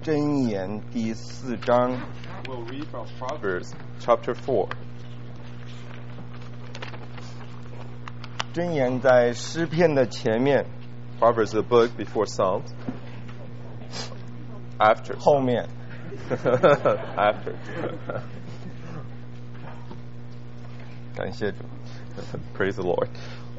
箴言第4章。 We'll read from Proverbs chapter 4. 箴言在诗篇的前面， Proverbs is a book before Psalms. After. 后面。 After. 感谢主。 Praise the Lord.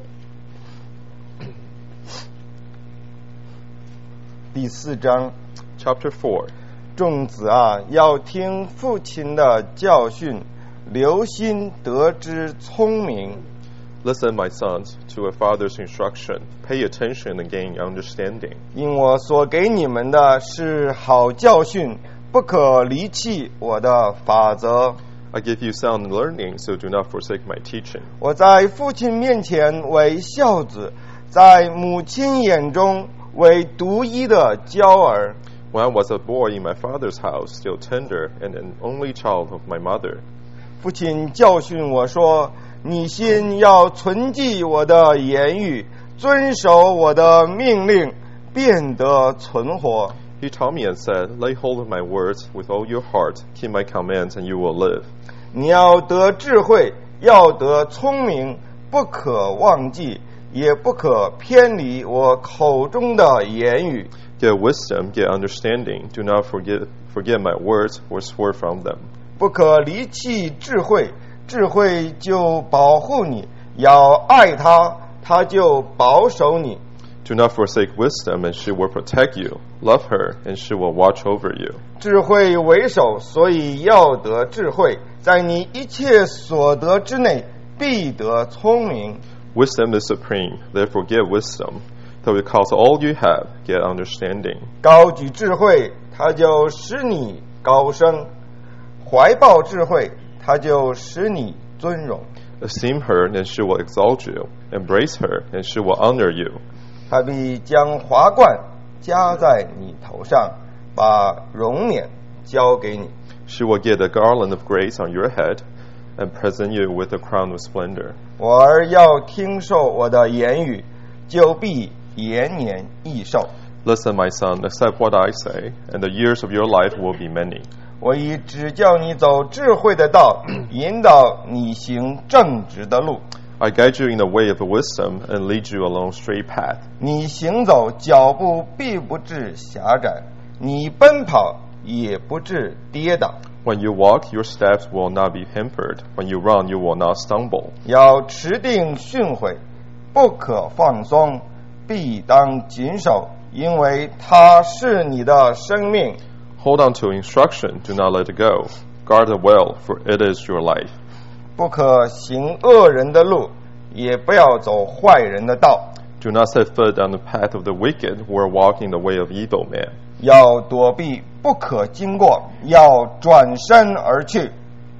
第4章， Chapter 4. 众子啊，要听父亲的教训，留心得知聪明。 Listen, my sons, to a father's instruction. Pay attention and gain understanding. 因我所给你们的是好教训，不可离弃我的法则。 I give you sound learning, so do not forsake my teaching. 我在父亲面前为孝子，在母亲眼中为独一的娇儿。 When I was a boy in my father's house, still tender, and an only child of my mother. 父亲教训我说：“你心要存记我的言语，遵守我的命令，便得存活。” He taught me and said, Lay hold of my words with all your heart, keep my commands, and you will live. 你要得智慧，要得聪明，不可忘记，也不可偏离我口中的言语。 Get wisdom, get understanding. Do not forget my words or swear from them. 不可离弃智慧，智慧就保护你；要爱他，他就保守你。 Do not forsake wisdom, and she will protect you. Love her, and she will watch over you. 智慧为首，所以要得智慧，在你一切所得之内，必得聪明。 Wisdom is supreme, therefore get wisdom. Though it costs all you have, get understanding. 高举智慧，它就使你高升；怀抱智慧，它就使你尊荣。 Esteem her, and she will exalt you. Embrace her, and she will honor you. 他必将华冠加在你头上，把荣冕交给你。 She will get a garland of grace on your head, and present you with a crown of splendor. 我儿要听受我的言语，就必延年益寿。 Listen, my son, accept what I say, and the years of your life will be many. 我已指教你走智慧的道，引导你行正直的路。 I guide you in the way of wisdom and lead you along straight path. 你行走，脚步必不致狭窄；你奔跑，也不致跌倒。 When you walk, your steps will not be hampered. When you run, you will not stumble. 要持定训诲，不可放松，必当谨守，因为它是你的生命。 Hold on to instruction, do not let it go. Guard it well, for it is your life. 不可行恶人的路，也不要走坏人的道。 Do not set foot on the path of the wicked, or walk in the way of evil men. 要躲避，不可经过，要转身而去。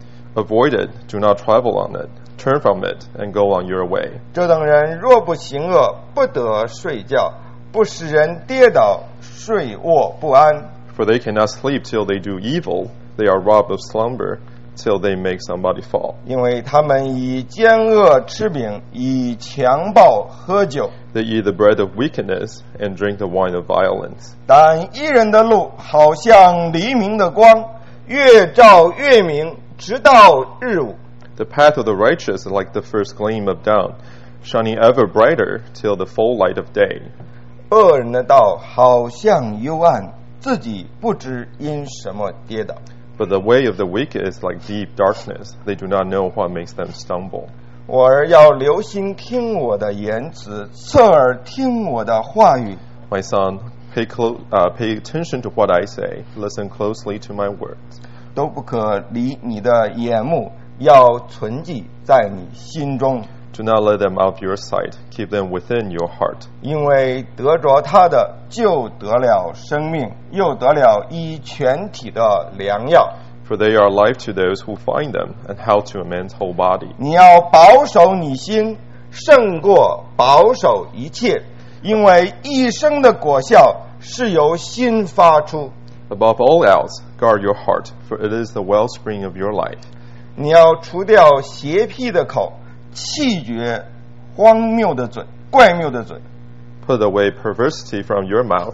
Avoid it, do not travel on it. Turn from it, and go on your way. 这等人若不行恶，不得睡觉，不使人跌倒，睡卧不安。 For they cannot sleep till they do evil. They are robbed of slumber till they make somebody fall. 因为他们以奸恶吃饼，以强暴喝酒。 They eat the bread of wickedness and drink the wine of violence. 但义人的路好像黎明的光，越照越明，直到日午。 The path of the righteous is like the first gleam of dawn, shining ever brighter till the full light of day. 恶人的道好像幽暗，自己不知因什么跌倒。 But the way of the wicked is like deep darkness. They do not know what makes them stumble. 我儿要留心听我的言辞，侧耳听我的话语。 My son, pay attention to what I say. Listen closely to my words. 都不可离你的眼目，要存记在你心中。 Do not let them out of your sight. Keep them within your heart. 因为得着他的，就得了生命，又得了医全体的良药。 For they are life to those who find them, and health to a man's whole body. 你要保守你心，胜过保守一切，因为一生的果效是由心发出。 Above all else, guard your heart, for it is the wellspring of your life. 你要除掉邪僻的口，弃绝荒谬的嘴、怪谬的嘴。 Put away perversity from your mouth.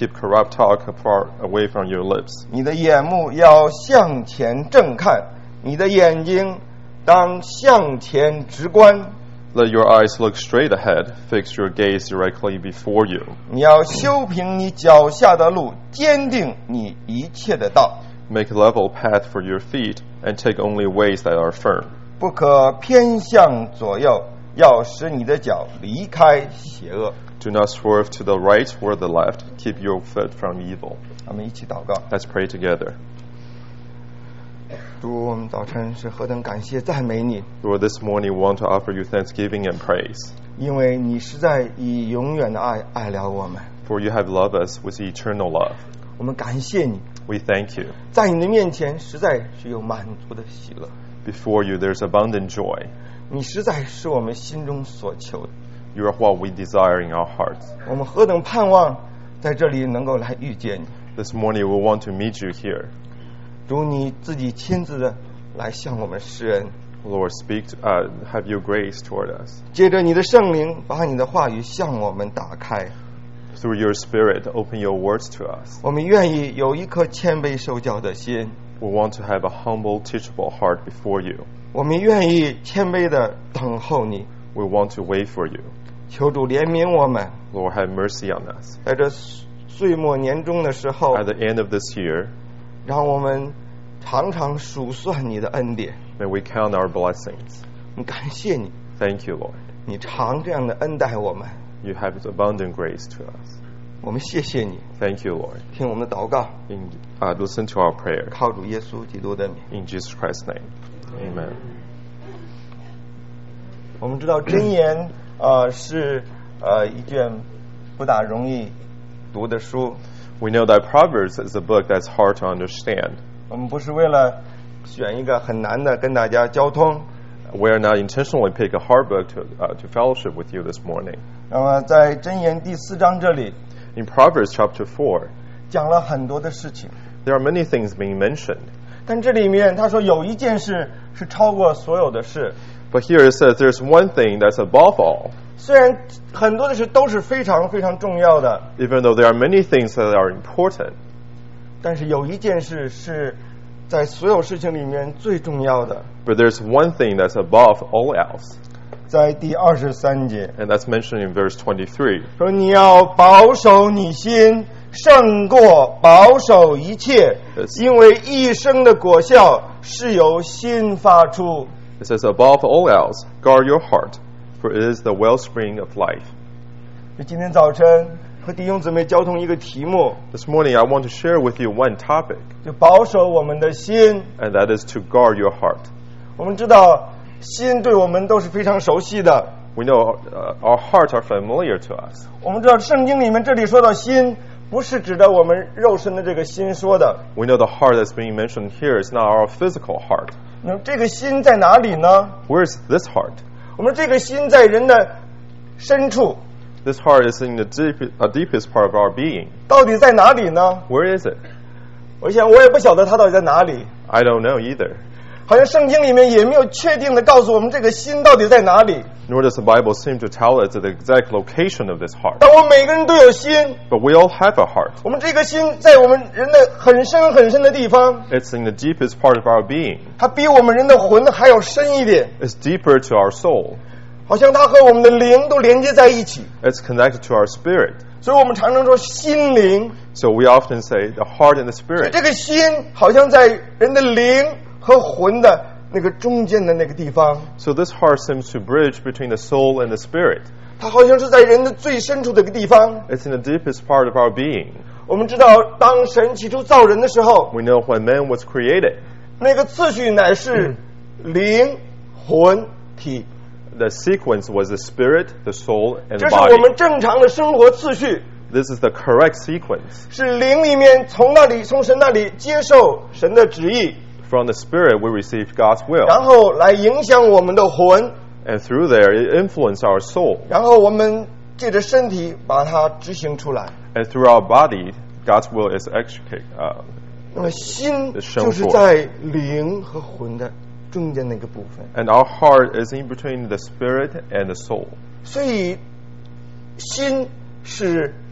keep corrupt talk away from your lips. 你的眼目要向前正看，你的眼睛当向前直观。 Let your eyes look straight ahead. Fix your gaze directly before you. 你要修平你脚下的路，坚定你一切的道， Make a level path for your feet, and take only ways that are firm. 不可偏向左右，要使你的脚离开邪恶。 Do not swerve to the right or the left. Keep your foot from evil. 我们一起祷告。 Let's pray together. 主，我们早晨是何等感谢赞美你， Lord, this morning we want to offer you thanksgiving and praise, 因为你实在以永远的爱爱了我们。 for you have loved us with eternal love. 我们感谢你， We thank you. 在你的面前实在是有满足的喜乐， Before you there's abundant joy. 你实在是我们心中所求的。 You are what we desire in our hearts. 我们何等盼望在这里能够来遇见你。 This morning we want to meet you here. 主，你自己亲自的来向我们施恩， Lord, have your grace toward us. 借着你的圣灵，把你的话语向我们打开。 Through your Spirit, open your words to us. 我们愿意有一颗谦卑受教的心， We want to have a humble, teachable heart before you. 我们愿意谦卑的等候你。 We want to wait for you. 求主怜悯我们， Lord, have mercy on us. 在这岁末年终的时候， At the end of this year, 让我们常常数算你的恩典。 may we count our blessings. 我们感谢你， Thank you, Lord. 你常这样的恩待我们。 You have abundant grace to us. 我们谢谢你， Thank you, Lord. 听我们的祷告， Listen to our prayer. 靠主耶稣基督的名。 In Jesus Christ's name. Amen. 我们知道箴言是一卷不大容易读的书。 We know that Proverbs is a book that's hard to understand. 我们不是为了选一个很难的跟大家交通。 We are not intentionally pick a hard book to fellowship with you this morning. 那么在箴言第4章这里 In Proverbs chapter 4, 讲了很多的事情， there are many things being mentioned. 但这里面他说有一件事是超过所有的事。 But here it says there's one thing that's above all. 虽然很多的事都是非常非常重要的， Even though there are many things that are important, 但是有一件事是在所有事情里面最重要的。 but there's one thing that's above all else. 在第23节 And that's mentioned in verse 23. 说，你要保守你心，胜过保守一切， Yes. 因为一生的果效是由心发出。 It says, above all else, guard your heart, for it is the wellspring of life. 今天早晨和弟兄姊妹交通一个题目， This morning, I want to share with you one topic, 就保守我们的心。 and that is to guard your heart. 我们知道心对我们都是非常熟悉的。 We know our hearts are familiar to us. 我们知道圣经里面这里说到心，不是指的我们肉身的这个心说的。 We know the heart that's being mentioned here is not our physical heart. 那么这个心在哪里呢？ Where is this heart? 我们这个心在人的深处， This heart is in the deepest part of our being. 到底在哪里呢？ Where is it? 我想我也不晓得它到底在哪里， I don't know either. 好像圣经里面也没有确定的告诉我们这个心到底在哪里。 Nor does the Bible seem to tell us the exact location of this heart. 但我们每个人都有心， But we all have a heart. 我们这个心在我们人的很深很深的地方， It's in the deepest part of our being. 它比我们人的魂还要深一点， It's deeper to our soul. 好像它和我们的灵都连接在一起。 It's connected to our spirit. 所以我们常常说心灵， So we often say the heart and the 所以 spirit. 这个心好像在人的灵和魂的那个中间的那个地方， So this heart seems to bridge between the soul and the spirit. 它好像是在人的最深处的一个地方。 It's in the deepest part of our being. 我们知道，当神起初造人的时候， We know when man was created, 那个次序乃是灵、魂、体， the sequence was the spirit, the soul, and 这 the 是我 body. 们正常的生活次序。 This is the correct sequence. 是灵里面从神那里接受神的旨意， From the spirit, we receive God's will. 然后来影响我们的魂， And through there, it influences our soul. 然后我们借着身体把它执行出来。 And through our body, God's will is executed. 那么心生活就是在灵和魂的中间那个部分， And our heart is in between the spirit and the soul. 所以心是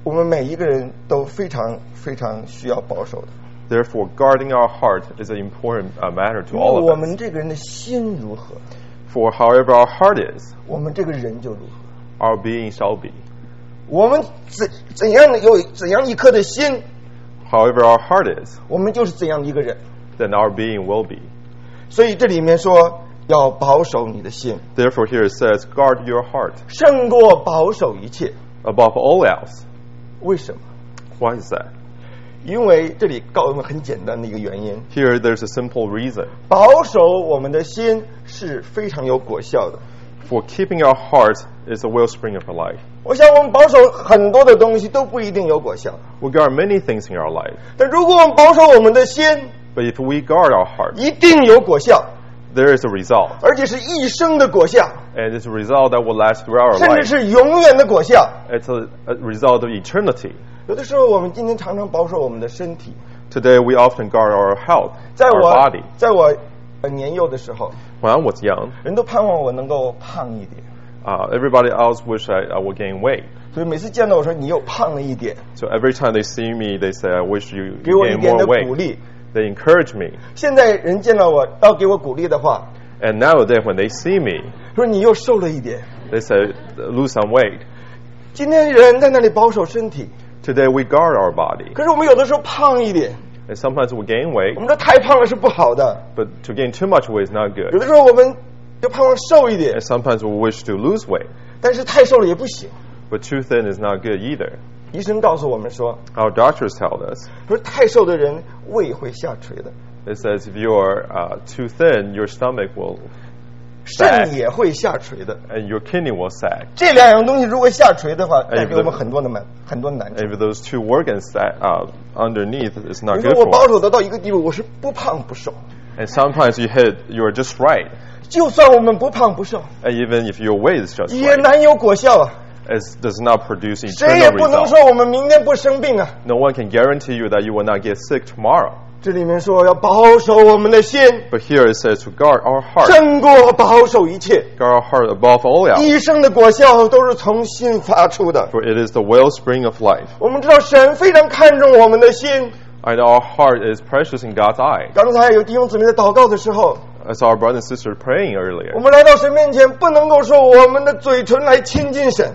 我们每一个人都非常非常需要保守的。 Therefore, guarding our heart is an important matter to 因为 all 我 of us. 们这个人的心如何， For however our heart is, 我们这个人就如何。 our being shall be. 我们怎样有怎样一颗的心， However our heart is, 我们就是怎样一个人。 then our being will be. 所以这里面说要保守你的心， Therefore, here it says, guard your heart 胜过保守一切。 above all else. 为什么？ Why is that? 因为这里告诉我们很简单的一个原因： Here, there's a simple reason. 保守我们的心是非常有果效的。 For keeping our heart is the wellspring of our life. 我想我们保守很多的东西都不一定有果效， We guard many things in our life, 但如果我们保守我们的心， but if we guard our heart, 一定有果效， there is a result. 而且是一生的果效， And it's a result that will last throughout our 甚至 life. 是永远的果效。 It's a result of eternity. 有的时候，我们今天常常保守我们的身体。 Today, we often guard our health, 在 our 我 body. 在我年幼的时候， When I was young, 人都盼望我能够胖一点， everybody else wished I would gain weight. 所以每次见到我说你又胖了一点， So every time they see me, they say, I wish you 给我一 gain 点 more 的鼓 weight. 励。 They encourage me. 现在人见到我要给我鼓励的话， And nowadays, when they see me, 说你又瘦了一点。 they say, lose some weight. 今天人在那里保守身体， Today, we guard our body. 可是我们有的时候胖一点， And sometimes we gain 我 weight, 们说太胖了是不好的。 but to gain too much weight is not 有 good. 的时候我们就盼望瘦一点 And，sometimes we wish to lose weight, 但是太瘦了也不行。 but too thin is not good either. 医生告诉我们说， Our doctors tell us, 说太瘦的人胃会下垂的， it says if you are too thin, your stomach will 肾 sag 也会下垂的。 and your kidney will sag. 这两样东西如果下垂的话， 哎带给我们很多的难处。 And if those two organs sag underneath, it's not 你 good 说我 for 保 us. 守得到一个地步，我是不胖不瘦。 And sometimes you're just right. 就算我们不胖不瘦， And even if your weight is just 也 right, 难有果效啊！ it does not produce 谁也 eternal 不能 result. 说我们明天不生病啊。 No one can guarantee you that you will not get sick tomorrow. 这里面说要保守我们的心， But here it says to guard our heart, 胜过保守一切。 guard our heart above all else, 一生的果效都是从心发出的。 for it is the wellspring of life. 我们知道神非常看重我们的心。 And our heart is precious in God's eye. 刚才有弟兄姊妹在祷告的时候， As our brother and sister praying earlier, 我们来到神面前，不能够说我们的嘴唇来亲近神，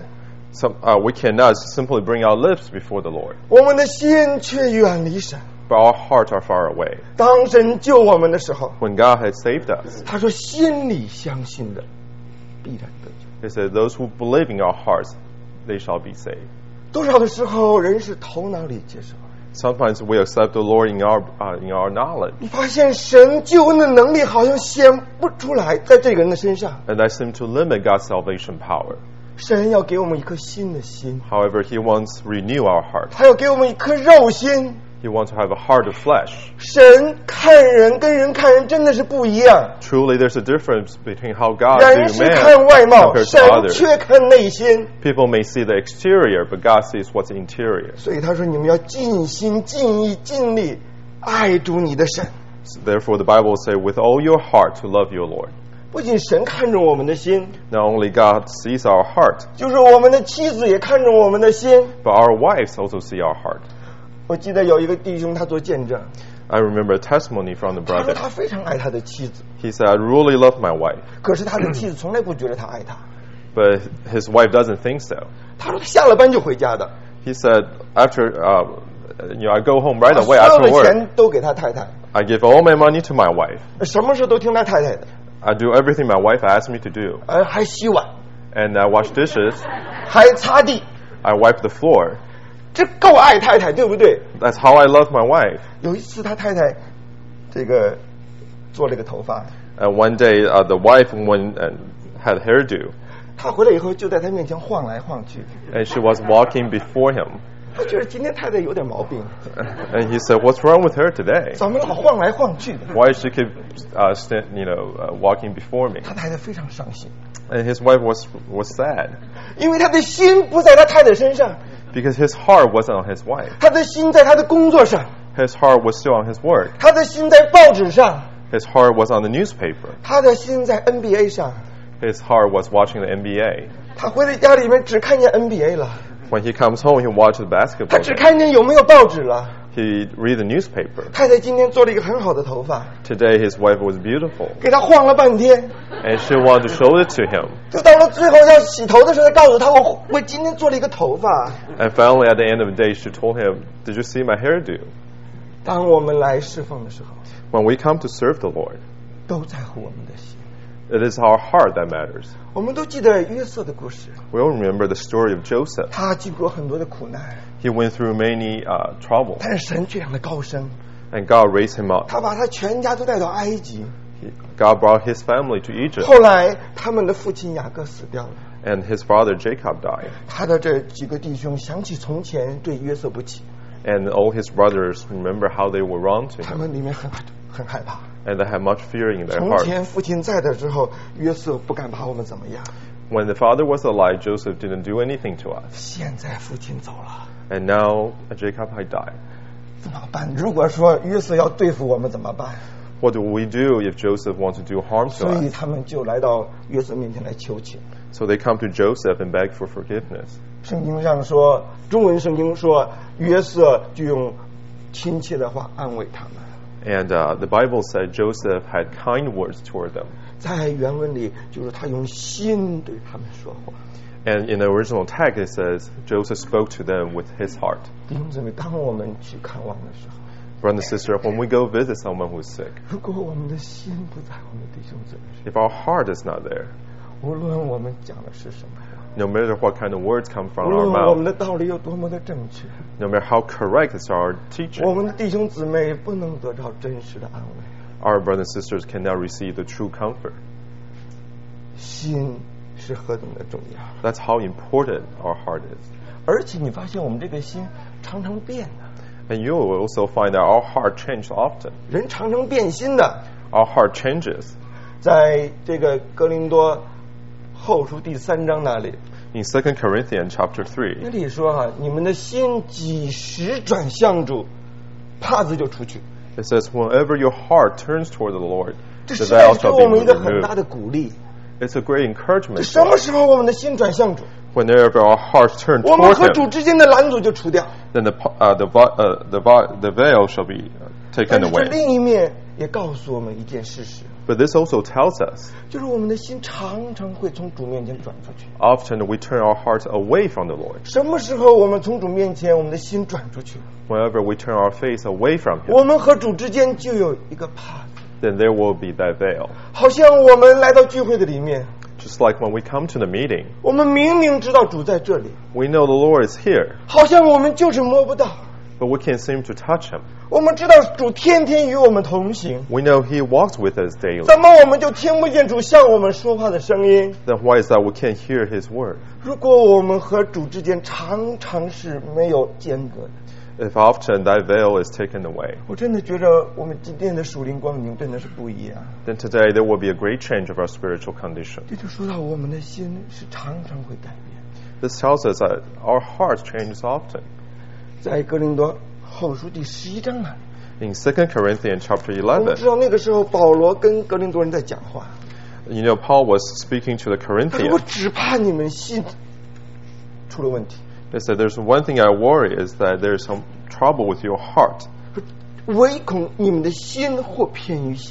we cannot simply bring our lips before the Lord, 我们的心却远离神。 but our hearts are far away. 当神救我们的时候， When God had saved us, 他说：“心里相信的，必然得救。 He said, those who believe in our hearts, they shall be saved. ” 多少的时候，人是头脑里接受。 Sometimes we accept the Lord in our knowledge, 你发现神救恩的能力好像显不出来，在这个人的身上。 and that seems to limit God's salvation power. 神要给我们一颗新的心， However, He wants to renew our heart. 他要给我们一颗肉心。 He wants to have a heart of flesh. 神看人跟人看人真的是不一样， Truly, there's a difference between how God 人 views 是 man 看外貌， compared 神 to others. 却看内心。 People may see the exterior, but God sees what's interior. 所以他说：“你们要尽心、尽意、尽力爱主你的神。 Therefore, the Bible will say, with all your heart to love your Lord. ” 不仅神看重我们的心， Not only God sees our heart, 就是我们的妻子也看重我们的心。 but our wives also see our heart. 我记得有一个弟兄，他做见证， I remember a testimony from the 他说 brother. 他非常爱他的妻子， He said, I really love my wife, 可是他的妻子从来不觉得他爱他。 but his wife doesn't think so. 他说他下了班就回家的， He said, after, I go home right 把 away 所有 after 的 work. 钱都给他太太， I give all my money to my wife. 什么事都听他太太的， I do everything my wife asks me to do. 还洗碗， And I wash dishes. 还擦地， I wipe the floor. 这够爱太太，对不对？ That's how I love my wife. 有一次他太太这个做了个头发， And one day, the wife went and had hairdo. 他回来以后就在他面前晃来晃去， And she was walking before him. 他觉得今天太太有点毛病， And he said, what's wrong with her today? 怎么老晃来晃去的？ Why does she keep walking before me? 他太太非常伤心， And his wife was sad 因为他的心不在他太太身上， because his heart wasn't on his wife. 他的心在他的工作上， His heart was still on his work. 他的心在报纸上， His heart was on the newspaper. 他的心在 NBA 上。 His heart was watching the NBA. 他回到家里面只看见 NBA 了， When he comes home, he watches the 他 basketball 只 game. 看见有没有报纸了。 He read the newspaper. 太太今天做了一个很好的头发， Today, his wife was beautiful, 给他晃了半天， and she wanted to show it to him. 就到了最后要洗头的时候，才告诉他我今天做了一个头发。 And finally, at the end of the day, she told him, "Did you see my hairdo?" 当我们来侍奉的时候， When we come to serve the Lord, 都在乎我们的心。 it is our heart that matters. 我们都记得约瑟的故事， We all remember the story of Joseph. 他经过很多的苦难， He went through many troubles, 但是神却让他高升， and God raised him up. 他把他全家都带到埃及。 God brought his family to Egypt, 后来他们的父亲雅各死掉了， and his father Jacob died. 他的这几个弟兄想起从前对约瑟不起， And all his brothers remember how they were wrong to 他 him, 们里面很害怕。 and they had much fear in their 从 heart. 前父亲在的时候，约瑟不敢把我们怎么样， When the father was alive, Joseph didn't do anything to us. 现在父亲走了， And now Jacob had died. 怎么办？如果说约瑟要对付我们怎么办？ What do we do if Joseph wants to do harm to 所以 us? 他们就来到约瑟面前来求情。 So they come to Joseph and beg for forgiveness. 圣经上说，中文圣经说，约瑟就用亲切的话安慰他们。 And the Bible said Joseph had kind words toward them. 在原文里就是他用心对他们说话。 And in the original text, it says Joseph spoke to them with his heart. 弟兄姊妹，当我们去看望的时候， Brother and sister, when we go visit someone who's sick, 如果我们的心不在我们的弟兄姊妹身 if our heart is not there, 上，无论我们讲的是什么话， no matter what kind of words come 无 from our 论我们 mouth, 的道理有多么的正确， no matter how correct is our 我 teaching, 们的弟兄姊妹不能得到真实的安慰。 our brothers and sisters cannot receive the true comfort. 心是何等的重要， That's how important our heart is. 而且你发现我们这个心常常变的， And you will also find that our heart changes often. 人常常变心的。 Our heart changes. 在这个哥林多后书第3章那里， In 2 Corinthians chapter 3, 那里说你们的心几时转向主，帕子就出去。 it says, whenever your heart turns toward the Lord, 这 the 实在 veil 是给 shall 我们一 be 个很大 removed. 的鼓励。 It's a great encouragement 什 for 么 us. 时候我们的心转向主， Whenever our hearts turn 我们 toward 和主 Him, 之间的拦阻就除掉。 then the veil shall be 但 taken 是这 away. 另一面也告诉我们一件事实， But this also tells us 就是我们的心常常会从主面前转出去。 often we turn our hearts away from the Lord. 什么时候我们从主面前，我们的心转出去， Whenever we turn our face away from Him, 我们和主之间就有一个帕子， then there will be that veil. 好像我们来到聚会的里面， Just like when we come to the meeting, 我们明明知道主在这里， we know the Lord is here, 好像我们就是摸不到。 but we can't seem to touch Him. 我们知道主天天与我们同行， We know He walks with us daily. 怎么我们就听不见主向我们说话的声音？ Then why is that we can't hear His word? 如果我们和主之间常常是没有间隔的， If often that veil is taken away, 我真的觉得我们今天的属灵光景真的是不一样。 then today there will be a great change of our spiritual condition. 这就说到我们的心是常常会改变。 This tells us that our hearts change often. 在哥林多后书第11章那里， In 2 Corinthians chapter 我们知 11, 道那个时候保罗跟哥林多人在讲话， you know, Paul was speaking to the 他说：“我 Corinthians. 只怕你们心出了问题， He said, there's one thing I worry is that there's some trouble with your heart. 唯恐你们的心或偏于邪，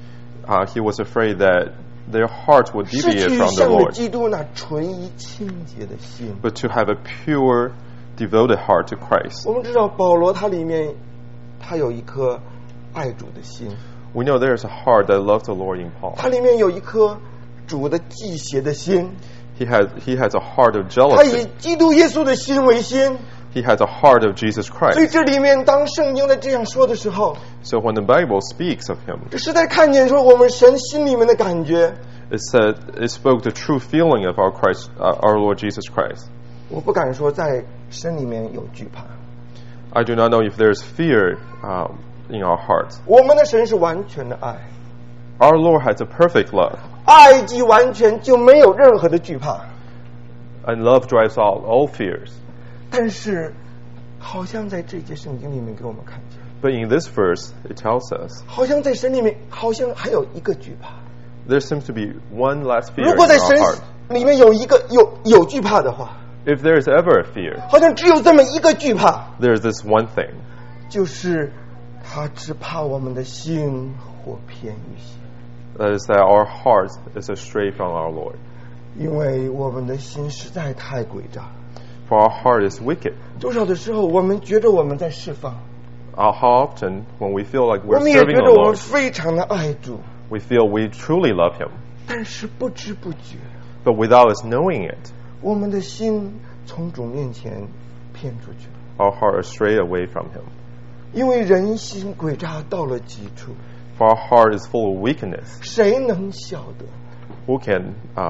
He was afraid that their heart would 失 deviate 去 from the 向着 Lord, 基督那纯一清洁的心。” but to have a pure, devoted heart to Christ. 我们知道保罗他里面他有一颗爱主的心， We know there's a heart that loves the Lord in Paul. 他里面有一颗主的忌邪的心， He has a heart of 他以 jealousy. 基督耶稣的心为心。 He has a heart of Jesus 所以 Christ. 这里面当圣经在这样说的时候， So when the Bible speaks of him, 这实在看见说我们神心里面的感觉。 it spoke the true feeling of our Lord Jesus Christ. 我不敢说在神里面有惧怕， I do not know if there's fear in our hearts. 我们的神是完全的爱， Our Lord has a perfect love, 爱既完全就没有任何的惧怕。 and love drives out all fears. 但是，好像在这节圣经里面给我们看见， But in this verse, it tells us 好像在神里面，好像还有一个惧怕。 there seems to be one last fear 如 in 果在 our 神 heart. 里面有一个有惧怕的话， If there is ever a fear, 好像只有这么一个惧怕， there is this one thing, 就是他只怕我们的心或偏于邪， that is that our heart is astray from our Lord. 因为我们的心实在太诡诈。 For our heart is wicked. 多少的时候，我们觉得我们在释放， How often, when we feel like 我 we're 们也 serving 觉 the 得我们 Lord, 非常的爱主， we feel we truly love Him, 但是不知不觉， but without us knowing it, 我们的心从主面前偏出去了。 our heart astray away from Him. 因为人心诡诈到了极处， For our heart is full of weakness. 谁能晓得？ Who can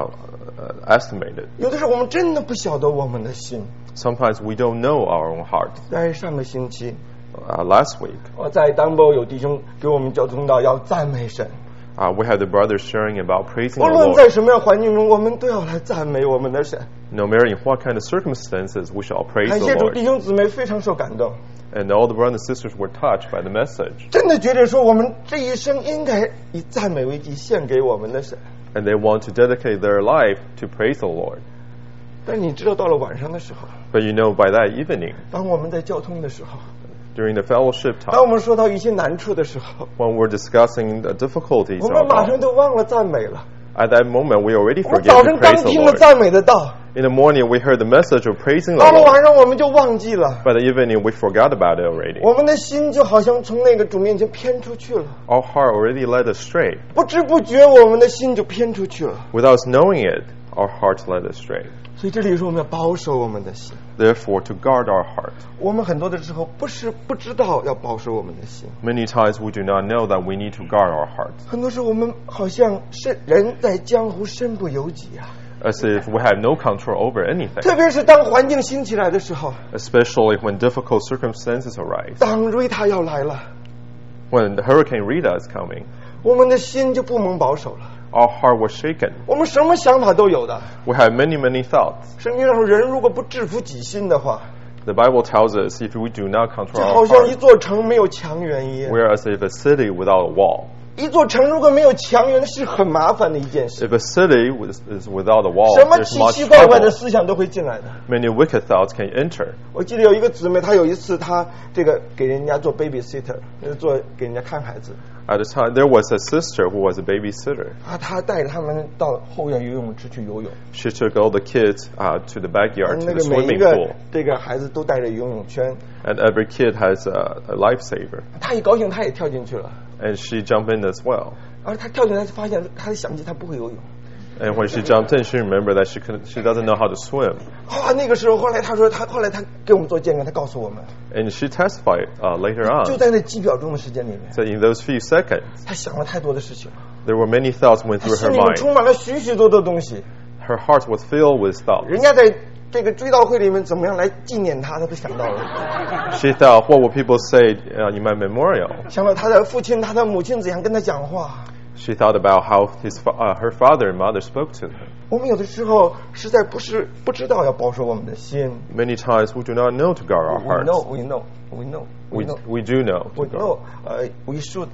estimate it? 有的时候我们真的不晓得我们的心。 Sometimes we don't know our own heart. 在上个星期， Last week, 我在当波有弟兄给我们交通到要赞美神。 we had the brothers sharing about praising 无 the 论在 Lord. 什么样环境中，我们都要来赞美我们的神。 No matter in what kind of circumstances, we shall praise 感 the 谢主， Lord. 弟兄姊妹非常受感动， And all the brothers and sisters were touched by the message. 真的觉得说我们这一生应该以赞美为祭献给我们的神。 And they want to dedicate their life to praise the Lord. 但你知道，到了晚上的时候， But you know, by that evening, 当我们在交通的时候， during the fellowship 当我 time, 们说到一些难处的时候， when we're discussing the difficulties 我 in 们 our 马上 life, 都忘了赞美了。 at that moment we already 我们 forget 早 to 晨刚 praise the 听了 Lord. 赞美的道， In the morning we heard the message of praising the 到了 Lord. 晚上我们就忘记了， By the evening we forgot about it already. 我们的心就好像从那个主面前偏出去了， Our heart already led astray. 不知不觉我们的心就偏出去了。 Without us knowing it, our hearts led astray. 所以这里说我们要保守我们的心。 Therefore, to guard our heart. 我们很多的时候不知道要保守我们的心， Many times we do not know that we need to guard our hearts. 很多时候我们好像是人在江湖身不由己啊。 As if we have no control over anything. 特别是当环境兴起来的时候， Especially when difficult circumstances arise. 当瑞塔要来了， When the Hurricane Rita is coming, 我们的心就不蒙保守了。 our heart was shaken. 我们什么想法都有的。 We have many thoughts. 圣经上说，人如果不制服己心的话， The Bible tells us if we do not 就 control 好 our 像一 heart, 座城没有墙垣一样。 we are as if a city without a wall. 一座城如果没有墙垣，是很麻烦的一件事。 If a city is without a wall, 什么 there's 奇 much 奇怪怪的 trouble. 思想都会进来的。 Many wicked thoughts can enter. 我记得有一个姊妹，她有一次她这个给人家做 babysitter，做给人家看孩子 At the time, there was a sister who was a babysitter. 啊，她带着他们到后院游泳池去游泳， She took all the kids to the backyard, to 那 the 个每一 swimming 个 pool. 这个孩子都带着游泳圈， And every kid has a lifesaver. 她一高兴，她也跳进去了。 And she jumped in as well. 而她跳进来，发现她想起她不会游泳。 And when she jumped in, she remembered that she doesn't know how to swim. 啊，那个时候，后来她说，后来她给我们做见证，她告诉我们， And she testified later 就 on 在那几秒钟的时间里面， that in those few seconds, 她想了太多的事情， there were many thoughts went 她 through 心 her 里面 mind. 充满了许许多多东西。 Her heart was filled with thoughts. 人家在这个追悼会里面怎么样来纪念她，她都想到了。 She thought, what will people say in my memorial? 想到她的父亲、她的母亲怎样跟她讲话。 She thought about how her father and mother spoke to her. 我们有的时候实在不知道要保守我们的心。 Many times we do not know to guard our We hearts. know, we know, we know, we know, We do know we to guard. know. We should.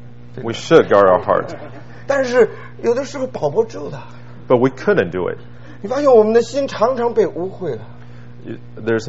We should guard our heart, 但是有的时候保不住的。 but we couldn't do it. 你发现我们的心常常被污秽了。 There's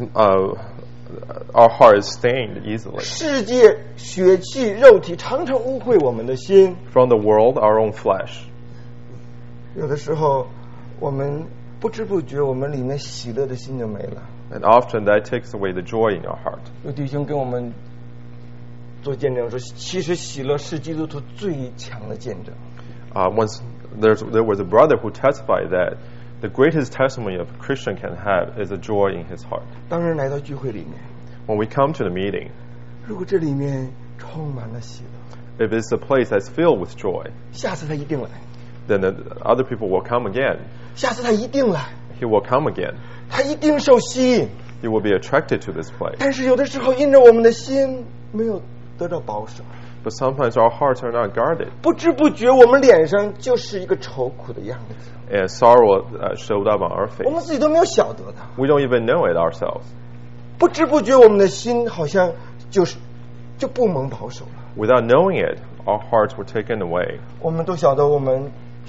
our heart is stained easily 世界、血气、肉体常常污秽我们的心。 from the world, our own flesh. 有的时候，我们不知不觉，我们里面喜乐的心就没了。 And often that takes away the joy in our heart. 有弟兄跟我们做见证说，其实喜乐是基督徒最强的见证。 Once there was a brother who testified that the greatest testimony a Christian can have is a joy in his heart. 当人来到聚会里面， When we come to the meeting, 如果这里面充满了喜乐， if it's a place that's filled with joy, 下次他一定来， then the other people will come again. 下次他一定来， He will come again. 他一定受吸引。 He will be attracted to this place. 但是有的时候，因着我们的心没有得到保守， But sometimes our hearts are not guarded, 不知不觉我们脸上就是一个愁苦的样子， and sorrow showed up on our 我们 face. 自己都没有晓得的。 We don't even know it ourselves. 不知不觉，我们的心好像就不蒙保守了。 Without knowing it, our hearts were taken away. 我们都晓得，我们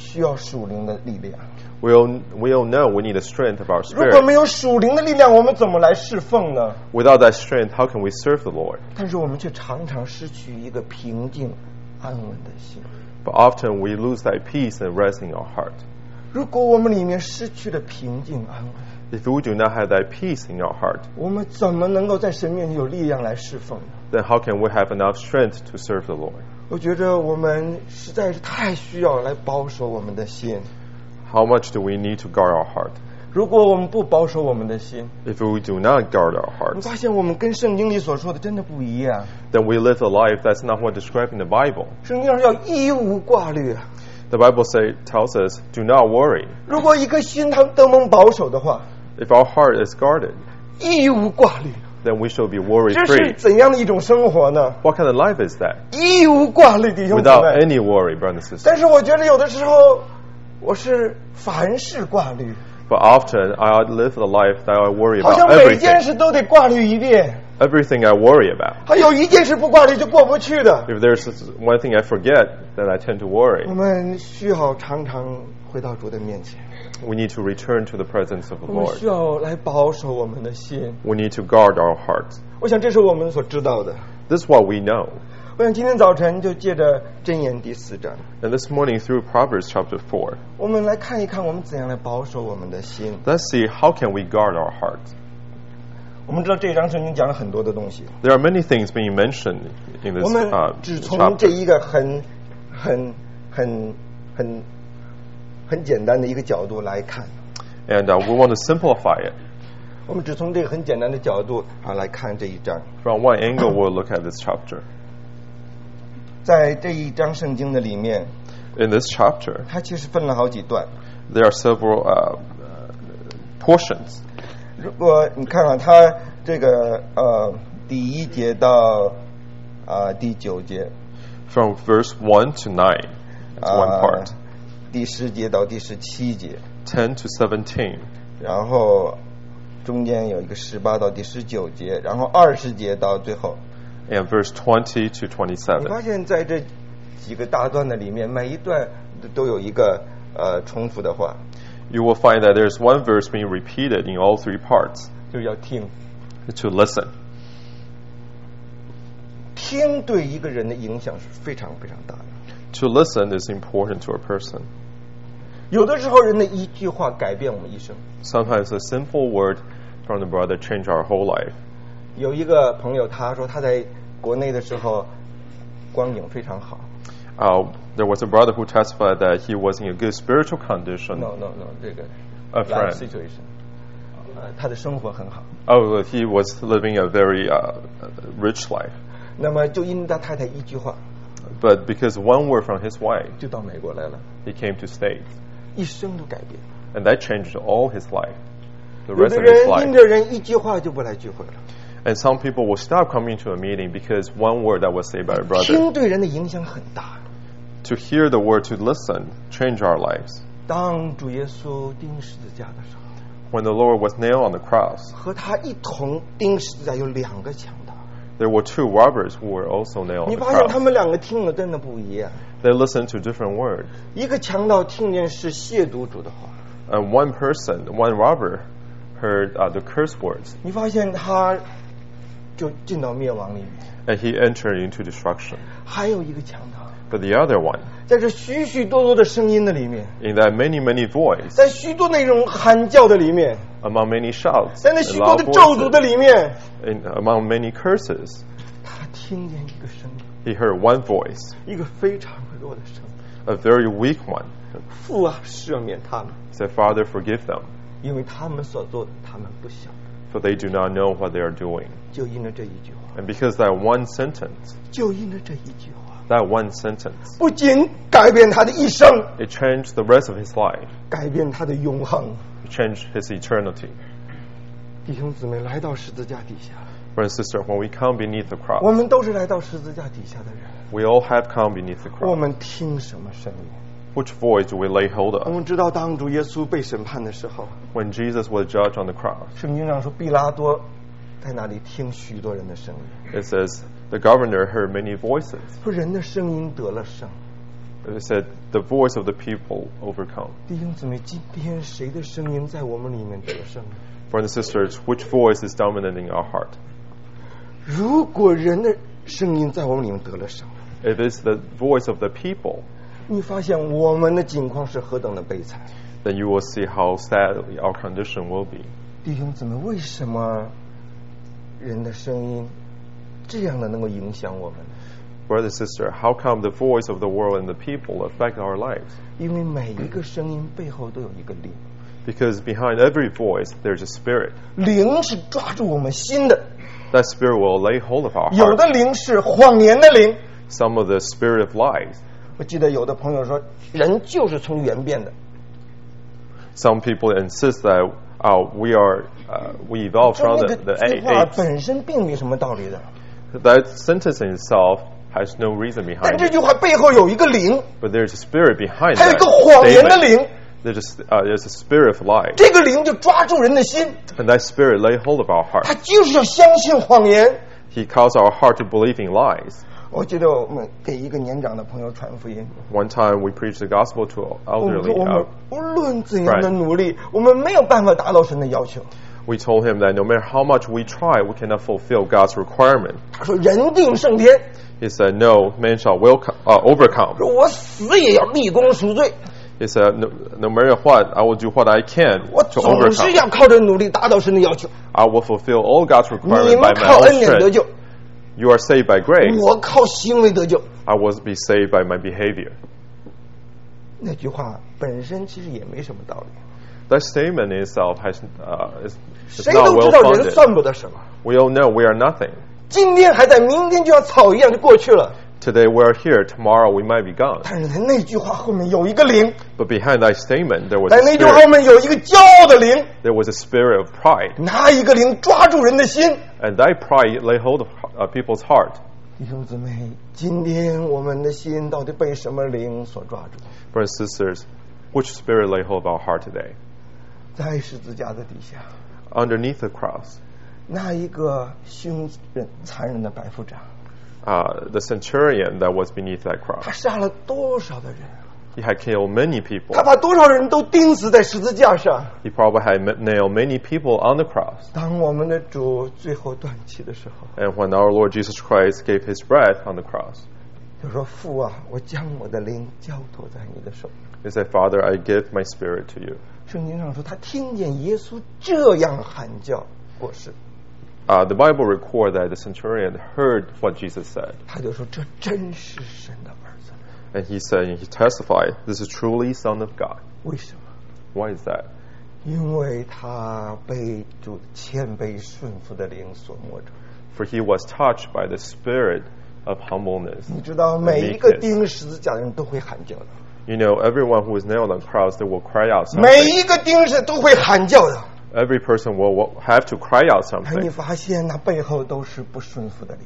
需要属灵的力量。 We all know we need the strength of our 如果 spirit. 没有属灵的力量，我们怎么来侍奉呢？ Without that strength, how can we serve the Lord? 但是我们却常常失去一个平静安稳的心。 But often we lose that peace and rest in our heart. 如果我们里面失去了平静安稳， If we do not have that peace in our heart, 我们怎么能够在神面前有力量来侍奉呢？ then how can we have enough strength to serve the Lord? 我觉得我们实在是太需要来保守我们的心。 How much do we need to guard our heart? 如果我们不保守我们的心， If we do not guard our 你 hearts, 发现我们跟圣经里所说的真的不一样。 then we live a life that's not what described in the Bible. 圣经上要一无挂虑啊！ The Bible tells us, do not worry. 如果一颗心它都能保守的话， If our heart is guarded, 一无挂虑， then we shall be 这是 worry-free. 怎样的一种生活呢？ What kind of life is that? 一无挂虑，弟兄姊 Without 妹。 any worry, brothers and 但 sisters. 是我觉得有的时候我是凡事挂虑， But often I live the life that I worry 好像 about 每件 everything. 事都得挂虑一遍， Everything I worry about. 还有一件事不挂虑就过不去的。 If there's one thing I forget, then I tend to worry. 我们需要常常回到主的面前， We need to return to the presence of the 我们 Lord. 需要来保守我们的心。 We need to guard our hearts. 我想这是我们所知道的。 This is what we know. 我想今天早晨就借着箴言第4章， And this morning through Proverbs chapter 4, 我们来看一看我们怎样来保守我们的心。 let's see how can we guard our hearts. 我们知道这一章圣经讲了很多的东西， There are many things being mentioned in 我 this 们只从这 chapter. 一个很简单的一个角度来看。 And we want to simplify it. 我们只从这个很简单的角度来看这一章。 From one angle, we'll look at this chapter. 在这一章圣经的里面， In this chapter, 它其实分了好几段。 there are several portions. 如果你看看它这个第1节到第9节， From verse 1 to 9, that's one part. 第10节到第17节， 10 to 17. 然后中间有一个18到第19节，然后20节到最后。 And verse 20 to 你 27. 发现在这几个大段的里面，每一段都有一个重复的话， You will find that there's one verse being repeated in all three parts. 就是要听。 To listen. 听对一个人的影响是非常非常大的。 To listen is important to a person. 有的时候，人的一句话改变我们一生。 Sometimes a simple word from the brother change our whole life. 有一个朋友他说他在国内的时候光景非常好。 There was a brother who testified that he was in a good spiritual condition. No， 这个 A life friend. situation，他的生活很好。 Oh, he was living a very rich life. 那么就因他太太一句话， But because one word from his wife, 就到美国来了， he came to States. 一生都改变。 And that changed all his life. The 有 rest 的 of his 人因 life. 着人一句话就不来聚会了。 And some people will stop coming to a meeting because one word that was said by a brother. 听对人的影响很大。 To hear the word, to listen, change our lives. 当主耶稣钉十字架的时候， When the Lord was nailed on the cross, 和他一同钉十字架有2个强盗。 there were two robbers who were also nailed 你 on the 发现他 cross. 们2个听的真的不一样。 They listened to different words. 一个强盗听见是亵渎主的话， And one person, one robber, heard the curse words. 你发现他就进到灭亡里面。 And he entered into destruction. 还有一个强盗， But the other one, 在这许许多多的声音的里面， in that many, many voice, 在许多那种喊叫的里面， among many shouts, 在那 and 许多 loud 的咒诅 voices, 的里面， among many curses, 他听见一个声音， he heard one voice, 一个非常弱的声音： a very weak one. 父啊，赦免他们， He said, Father, forgive them, 因为他们所做的，他们不晓得。 for they do not know what they are doing. 就因着这一句话， And because that one sentence, 就因着这一句话， that one sentence, 不仅改变他的一生， it changed the rest of his life. 改变他的永恒。 It changed his eternity. 弟兄姊妹，来到十字架底下， Brother and sister, when we come beneath the 我 cross, 们都是来到十字架底下的人。 we all have come beneath the 我 cross. 们听什么声音？ Which voice do we lay hold 我 of? 们知道，当主耶稣被审判的时候， When Jesus was judged on the cross, 圣经上说，毕拉多在那里听许多人的声音， it says the governor heard many voices. 说人的声音得了胜。 It said, the voice of the people overcome. 弟兄姊妹，今天谁的声音在我们里面得胜？ Brothers and sisters, which voice is dominant in our heart? 如果人的声音在我们里面得了胜， If it's the voice of the people, 你发现我们的境况是何等的悲惨。 then you will see how sad our condition will be. 弟兄姊妹，为什么人的声音这样的能够影响我们呢？ Brother and sister, how come the voice of the world and the people affect our lives? 因为每一个声音背后都有一个灵， Because behind every voice, there's a spirit. 灵是抓住我们心的， That spirit will lay hold of our 有 heart. 的灵是谎言的灵。 Some of the spirit of lies. 我记得有的朋友说，人就是从猿变的， Some people insist that we evolved 说 from 那 the 个句话 apes. 本身并没什么道理的， That sentence in itself has no reason 但 behind 这 it. 句话背后有一个灵， But there's a spirit behind 还有一 that 个谎言的 statement. 灵， There's a spirit of lies. 这个灵就抓住人的心， And that spirit lay hold of our 他 heart. 就是要相信谎言。 He caused our heart to believe in lies. 我记得我们给一个年长的朋友传福音， One time we preached the gospel to 我们 elderly. 说我们无论怎样的努力，我们没有办法达到神的要求。 We told him that no matter how much we try, we cannot fulfill God's requirement. 他说人定胜天， He said, no, man shall overcome. 说我死也要立功赎罪， He said, no matter what, I will do what I can 我 to 总是 overcome. 要靠着努力达到神的要求。 I will fulfill all God's 你 requirement 们 by my 靠 own 恩典得 strength. 救， You are saved by grace. 我靠行为得救。 I will be saved by my behavior. 那句话本身其实也没什么道理， That statement in itself is 谁 not 都 well 知道人 founded. 算不得什么。 We all know we are nothing. 今天还在，明天就像草一样就过去了。 Today we are here, tomorrow we might be gone. 但是在那句话后面有一个灵， But behind that statement, there was 在 a 那句话后 spirit. 面有一个骄傲的灵， There was a spirit of pride. 那一个灵抓住人的心。 And that pride lay hold of people's heart. 弟兄姊妹，今天我们的心到底被什么灵所抓住？ Brothers and sisters, which spirit lay hold of our heart today? 在十字架的底下， Underneath the cross, 那一个凶忍残忍的百夫长， the centurion that was beneath that 他 cross, 杀了多少的人？ he had killed many people. 他把多少人都钉死在十字架上？ He probably had nailed many people on the cross. 当我们的主最后断气的时候， And when our Lord Jesus Christ gave his breath on the cross, 就说：“父啊，我将我的灵交托在你的手。 he said, Father, I give my spirit to you. ” 圣经上说，他听见耶稣这样喊叫过世， The Bible records that the centurion heard what Jesus said. 他就说：“这真是神的儿子。 And he said, and he testified, this is truly Son of God. ” 为什么？ Why is that? 因为他被主谦卑顺服的灵所摸着。 For he was touched by the spirit of humbleness. 你知道，每一个钉十字架的人都会喊叫的， You know, everyone who is nailed on the cross, they will cry out 每 something. 一个钉子都会喊叫的。 Every person will have to cry out 但你 something. 发现那背后都是不顺服的灵。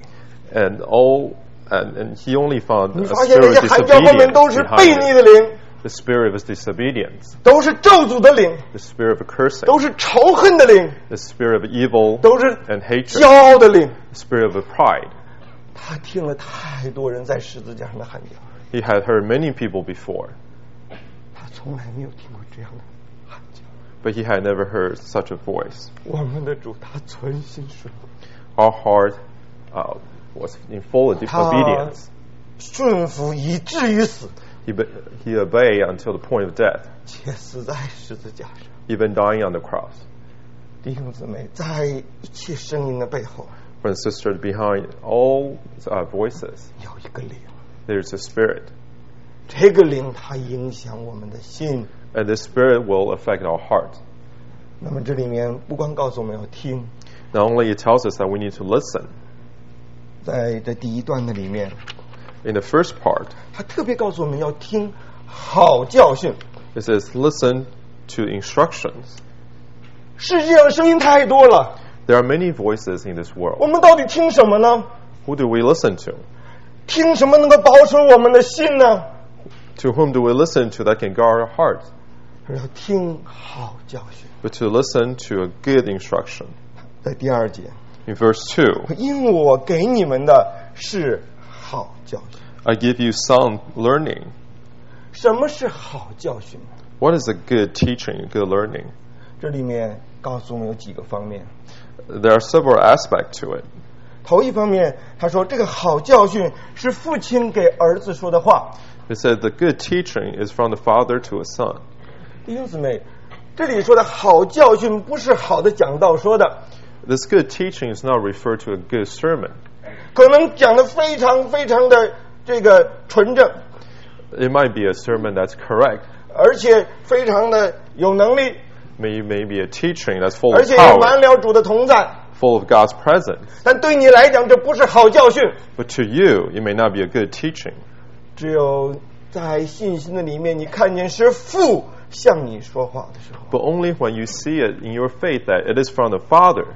And he only found 你 a 发现 spirit 那 of 些喊叫后面 disobedience 都是悖 behind 逆 it. 的灵， The spirit of disobedience, 都是咒诅的灵， the spirit of cursing, 都是仇恨的灵， the spirit of evil 都是 and hatred, 骄傲的灵。 the spirit of pride. 他听了太多人在十字架上的喊叫， He had heard many people before, 他从来没有听过这样的喊叫。 but he had never heard such a voice. 我们的主，他存心顺服， Our heart was in full of 他 obedience. 顺服以至于死， He obeyed until the point of death, 且死在十字架上。 even dying on the cross. 弟兄姊妹，在一切声音的背后 Brothers and sisters, behind all voices, 有一个灵， there's a spirit. 这个灵它影响我们的心。 And this spirit will affect our heart. 那么这里面不光告诉我们要听， Not only it tells us that we need to listen. 在这第一段的里面， In the first part, 他特别告诉我们要听好教训。 it says, listen to instructions. 世界上声音太多了， There are many voices in this 我 world. 们到底听什么呢？ Who do we listen to? 听什么能够保守我们的心呢？ To whom do we listen to that can guard our hearts? 要听好教训。 But to listen to a good instruction. 在第二节， In verse 2, 因我给你们的是好教训。 I give you sound learning. 什么是好教训？ What is a good teaching, good learning? 这里面告诉我们有几个方面。 There are several aspects to it. 头一方面，他说这个好教训是父亲给儿子说的话。 It said the good teaching is from the father to a son. 弟兄姊妹，这里说的好教训不是好的讲道说的， This good teaching is not referred to a good sermon. 可能讲的非常非常的这个纯正， It might be a sermon that's correct. 而且非常的有能力， Maybe a teaching that's full 而 of 且也 power, 满了主的同在。 full of God's presence. 但对你来讲，这不是好教训。 But to you, it may not be a good teaching. 只有在信心的里面，你看见是父向你说话的时候 But only when you see it in your faith that it is from the Father,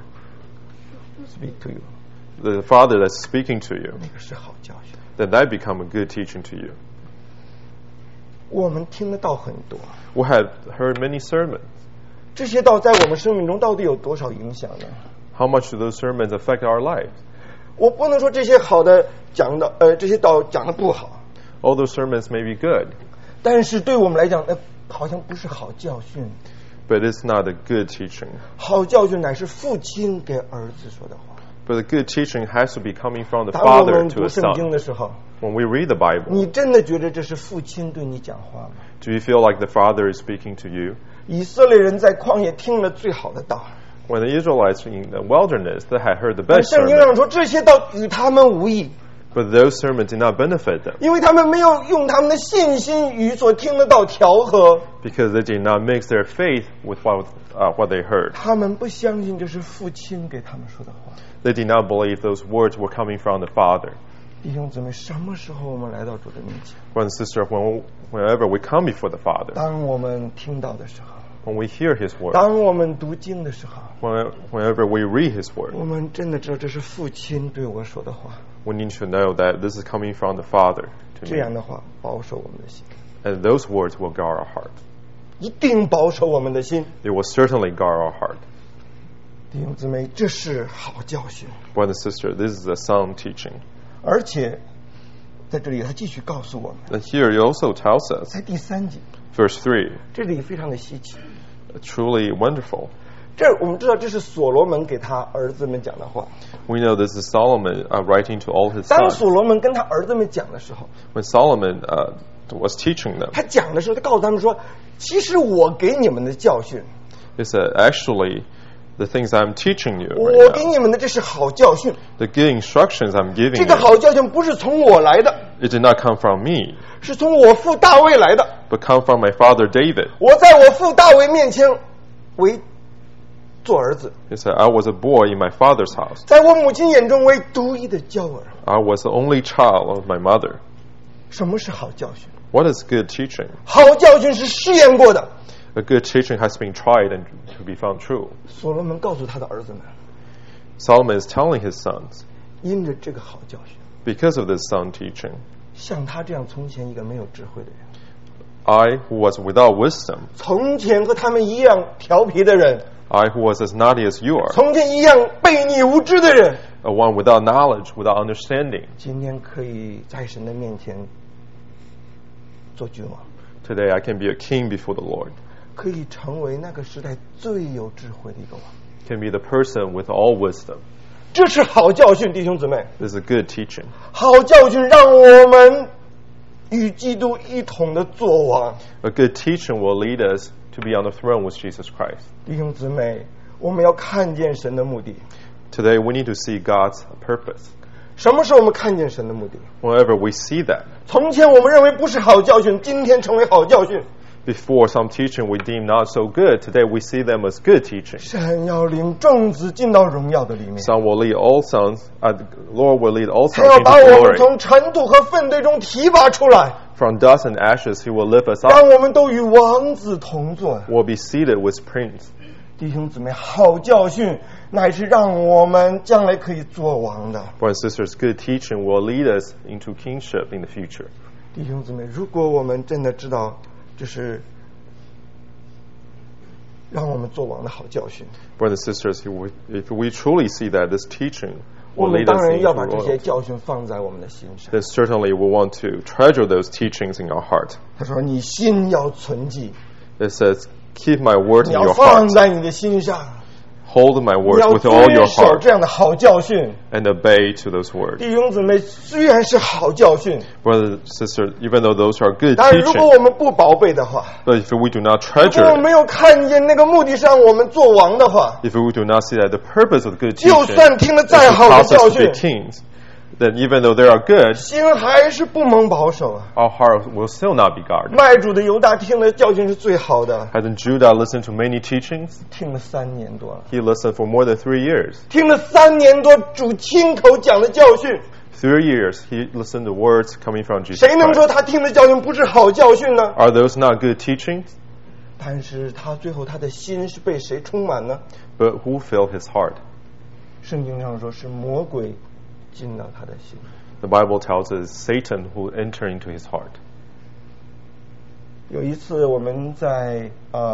，speak to you， the Father that's speaking to you, 那个是好教训。 then that become a good teaching to you. 我们听得到很多， We have heard many sermons. 这些道在我们生命中到底有多少影响呢？ How much do those sermons affect our lives? 我不能说这些好的讲的，这些道讲的不好， All those sermons may be good, 但是对我们来讲，好像不是好教训。 but it's not a good teaching. 好教训乃是父亲给儿子说的话。 But the good teaching has to be coming from the 当我 Father 们 to 读 a 圣经 son. 的时候， When we read the Bible, 你真的觉得这是父亲对你讲话吗？ do you feel like the Father is speaking to you? 以色列人在旷野听了最好的道， When the Israelites in the wilderness, they had heard the 但 best 圣经上 sermon, 说这些道与他们无益， but those sermons did not benefit them 因为他们没有用他们的信心与所听的道调和， because they did not mix their faith with what they heard. 他们不相信这是父亲给他们说的话。 They did not believe those words were coming from the Father. 弟兄姊妹，什么时候我们来到主的面前？ Brothers and sisters, whenever we come before the Father, 当我们听到的时候， when we hear His word, 当我们读经的时候， whenever we read His word, 我们真的知道这是父亲对我说的话。 we need to know that this is coming from the Father to 这 me. 样的话，保守我们的心， And those words will guard our heart. 一定保守我们的心。 It will certainly guard our heart. 弟兄姊妹，这是好教训。 Brothers and sisters, this is a sound teaching. 而且在这里他继续告诉我们， And here it also tells us, 在第3节， verse 3, 这里非常的稀奇。 truly wonderful. 这我们知道，这是所罗门给他儿子们讲的话。 We know this is Solomon writing to all his 当 sons. 所罗门跟他儿子们讲的时候， When Solomon was teaching them, 他讲的时候，他告诉他们说：“其实我给你们的教训， he said, actually, the things I'm teaching you 我 right 给 now, 你们的这是好教训。 the good instructions I'm giving 这个 you, 好教训不是从我来的， it did not come from me, 是从我父大卫来的。 but come from my father David. 我在我父大卫面前为做儿子， He said, I was a boy in my father's house. 在我母亲眼中为独一的娇儿。 I was the only child of my mother. 什么是好教训？ What is good teaching? 好教训是试验过的。 A good teaching has been tried and to be found true. 所罗门告诉他的儿子们， Solomon is telling his sons, 因着这个好教训， because of this sound teaching, 像他这样从前一个没有智慧的人， I, who was without wisdom, 从前和他们一样调皮的人， I, who was as naughty as you are, 从前一样悖逆无知的人， a one without knowledge, without understanding, 今天可以在神的面前做君王， today I can be a king before the Lord, 可以成为那个时代最有智慧的一个王。 can be the person with all wisdom. 这是好教训，弟兄姊妹。 This is a good teaching. 好教训让我们与基督一同的作王。 A good teaching will lead us to be on the throne with Jesus Christ. 弟兄姊妹，我们要看见神的目的。 Today we need to see God's purpose. 什么是我们看见神的目的？ Whenever we see that, 从前我们认为不是好教训，今天成为好教训。 before some teaching we deem not so good, today we see them as good teaching. 神要领众子进到荣耀的里面， Some will lead all sons, Lord will lead all 他 sons 要 into 把我们 glory. 从尘土和粪堆中提拔出来， From dust and ashes he will lift us up. 让我们都与王子同坐。 We'll be seated with prince. 弟兄姊妹，好教训乃是让我们将来可以做王的。 Brothers and sisters, good teaching will lead us into kingship in the future. 弟兄姊妹，如果我们真的知道这是让我们做王的好教训， Brothers and sisters, if we truly see that this teaching 我 will 们 lead 当 us 然要 into 把这些 royalty. 教训放在我们的心上。 Then certainly we want to treasure those teachings in our heart. 他说：“你心要存记， It says, keep my word 你 in 要 your 放 heart. 在你的心上， Hold my 你 words 要 with all your 遵守 heart 这样的好教训。 and obey to those words. 弟兄姊妹，虽然是好教训， Brothers and sisters, even though those are good 但如果 teaching, 我们不宝贝的话， but if we do not 如 treasure 果我 it, 没有看见那个目的上我们做王的话， if we do not see that the purpose of good 就 teaching 算听了 is 再 to 好的 cause 教 us to be 训， kings, then even though they are good, 心还是不蒙保守啊。 our heart will still not be guarded. 卖主的犹大听的教训是最好的， Hasn't Judah listened to many teachings? 听了3年多了， He listened for more than 3 years. 听了3年多主亲口讲的教训， 3 years, he listened to words coming from Jesus 谁能说 Christ. 他听的教训不是好教训呢？ Are those not good teachings? 但是他最后他的心是被谁充满呢？ But who filled his heart? 圣经上说是魔鬼进到他的心。 The Bible tells us Satan who entered into his heart. 有一次我们在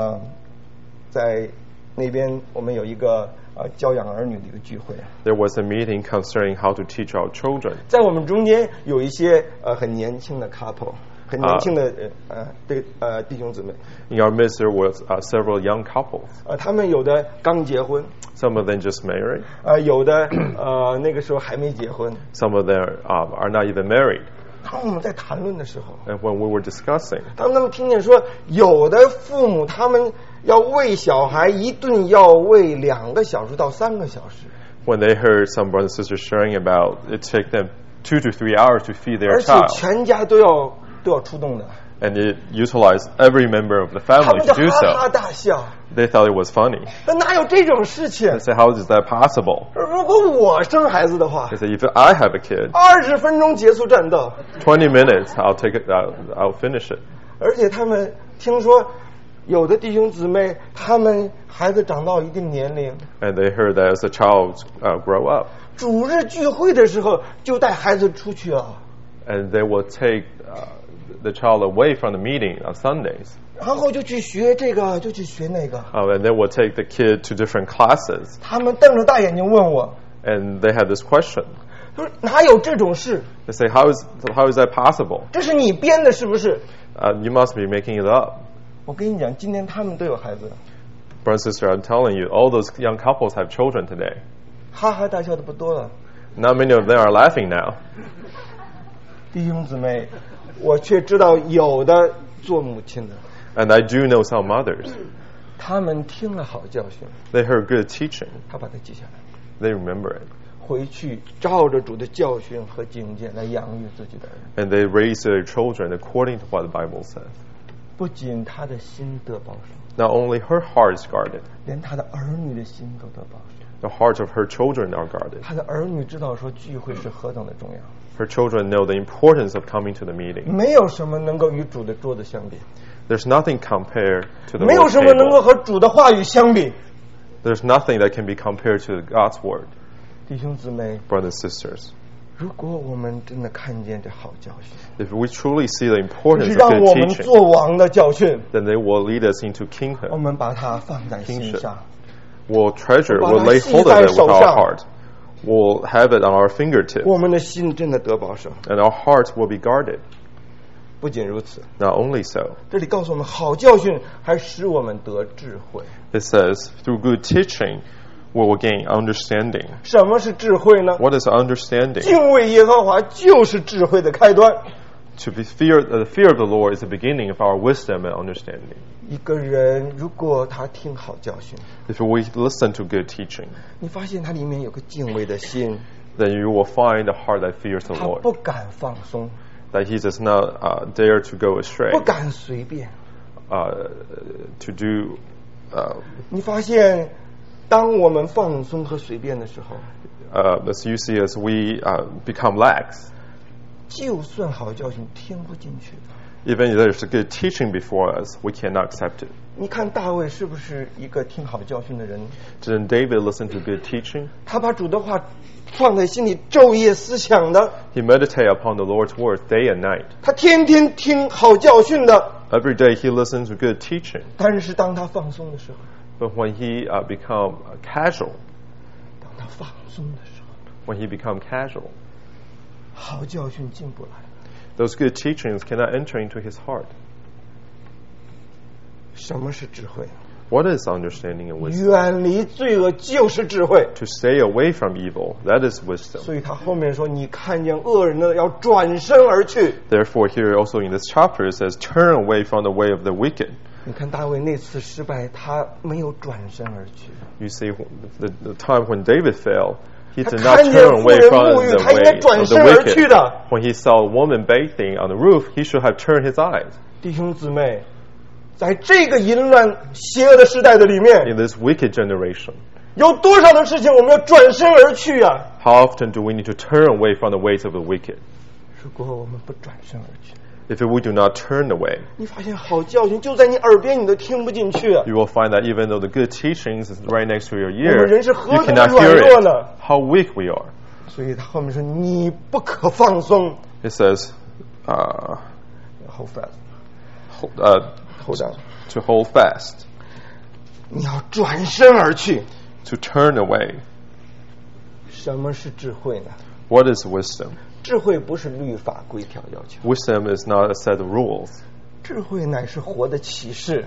那边我们有一个教养儿女的一个聚会， There was a meeting concerning how to teach our children. 在我们中间有一些很年轻的 couple， 很年轻的弟兄姊妹， In our midst, there was several young couples. 他们有的刚结婚， Some of them just married. 有的那个时候还没结婚。 Some of them are not even married. 当我们在谈论的时候， And when we were discussing, 当他们听见说有的父母他们要喂小孩一顿要喂2个小时到3个小时， when they heard some brothers and sisters sharing about it take them 2 to 3 hours to feed their 而且 child, 全家都要出动的， and it utilized every member of the 他 family 们就 to do 哈哈 so, 大笑。 they thought it was funny. 那哪有这种事情 They？said, how is that possible? 如果我生孩子的话 They said, if I have a kid, ，20分钟结束战斗。 20 minutes, I'll take it, I'll finish it. 而且他们听说，有的弟兄姊妹，他们孩子长到一定年龄， And they heard that as a child grow up, 主日聚会的时候就带孩子出去了， and they will take the child away from the meeting on Sundays. 然后就去学这个，就去学那个。 And they will take the kid to different classes. 他们瞪着大眼睛问我， And they had this question. 他说哪有这种事？ They say, how is that possible? 这是你编的，是不是？ You must be making it up. 我跟你讲，今天他们都有孩子， Brother and sister, I'm telling you, all those young couples have children today. 哈哈大笑的不多了。 Not many of them are laughing now. 弟兄姊妹，我却知道有的做母亲的， And I do know some mothers. 他们听了好教训， They heard good teaching. 他把它记下来， They remember it. 回去照着主的教训和警戒来养育自己的儿女。 And they raise their children according to what the Bible says. 不仅他的心得保守， Not only her heart is guarded, 连他的儿女的心都得保守。 the hearts of her children are guarded. 他的儿女知道说聚会是何等的重要， Her children know the importance of coming to the meeting. 没有什么能够与主的桌子相比， There's nothing compared to the 没有 Lord's 什么能够 table. 和主的话语相比。 There's nothing that can be compared to God's word, 弟兄姊妹， brothers and sisters. 如果我们真的看见这好教训， If we truly see the 是 importance 让 of 我 good 们 teaching, 做王的教训， then they will lead us into 我 kingdom. 们把它放在心上。 We'll treasure, 我把它 we'll lay 系 hold 在 of it with 手 our 上。 heart. We'll have it on our fingertips, 我们的心真的得保守。 and our hearts will be guarded. 不仅如此， Not only so, 这里告诉我们，好教训还使我们得智慧。 it says, through good teaching, we will gain understanding. 什么是智慧呢？ What is understanding? 敬畏耶和华就是智慧的开端。 The fear of the Lord is the beginning of our wisdom and understanding. 一个人如果他听好教训， If we listen to good teaching, 你发现他里面有个敬畏的心， then you will find a heart that fears the 他 Lord, 不敢放松， that he does not dare to go astray, 不敢随便。 to do. 你发现，当我们放松和随便的时候， As you see, as we become lax, 就算好教训听不进去。 even if there's a good teaching before us, we cannot accept it. 你看大卫是不是一个听好教训的人？ Didn't David listen to good teaching? 他把主的话放在心里，昼夜思想的。 He meditated upon the Lord's word day and night. 他天天听好教训的。 Every day he listens to good teaching. 但是当他放松的时候， But when he become casual, 当他放松的时候， when he become casual. 好教训进不来。 Those good teachings cannot enter into his heart. 什么是智慧？ What is understanding and wisdom? 远离罪恶就是智慧。 To stay away from evil, that is wisdom. 所以他后面说：“你看见恶人的，要转身而去。 Therefore, here also in this chapter it says, turn away from the way of the wicked. ” 你看大卫那次失败，他没有转身而去。 You see, the time when David fell, he 他 did not 看见 turn 妇 away 人 from 沐浴， the 他应该 way 转 of 身 the 而去 wicked. 的。 When he saw a woman bathing on the roof, he should have turned his eyes. 弟兄姊妹，在这个淫乱邪恶的时代的里面， In this wicked generation, 有多少的事情我们要转身而去啊？ how often do we need to turn away from the ways of the wicked? 如果我们不转身而去， If we do not turn away, 你发现好教训就在你耳边，你都听不进去啊。 you will find that even though the good teachings is right next to your 我们 ear, 人是何 you 等的 cannot 软 hear 弱 it. 呢？ How weak we are. 所以他后面说你不可放松。 It says, Hold fast， hold on, to hold fast, 你要转身而去。 to turn away. 什么是智慧呢？ What is wisdom? 智慧不是律法规条要求， Wisdom is not a set of rules. 智慧乃是活的启示。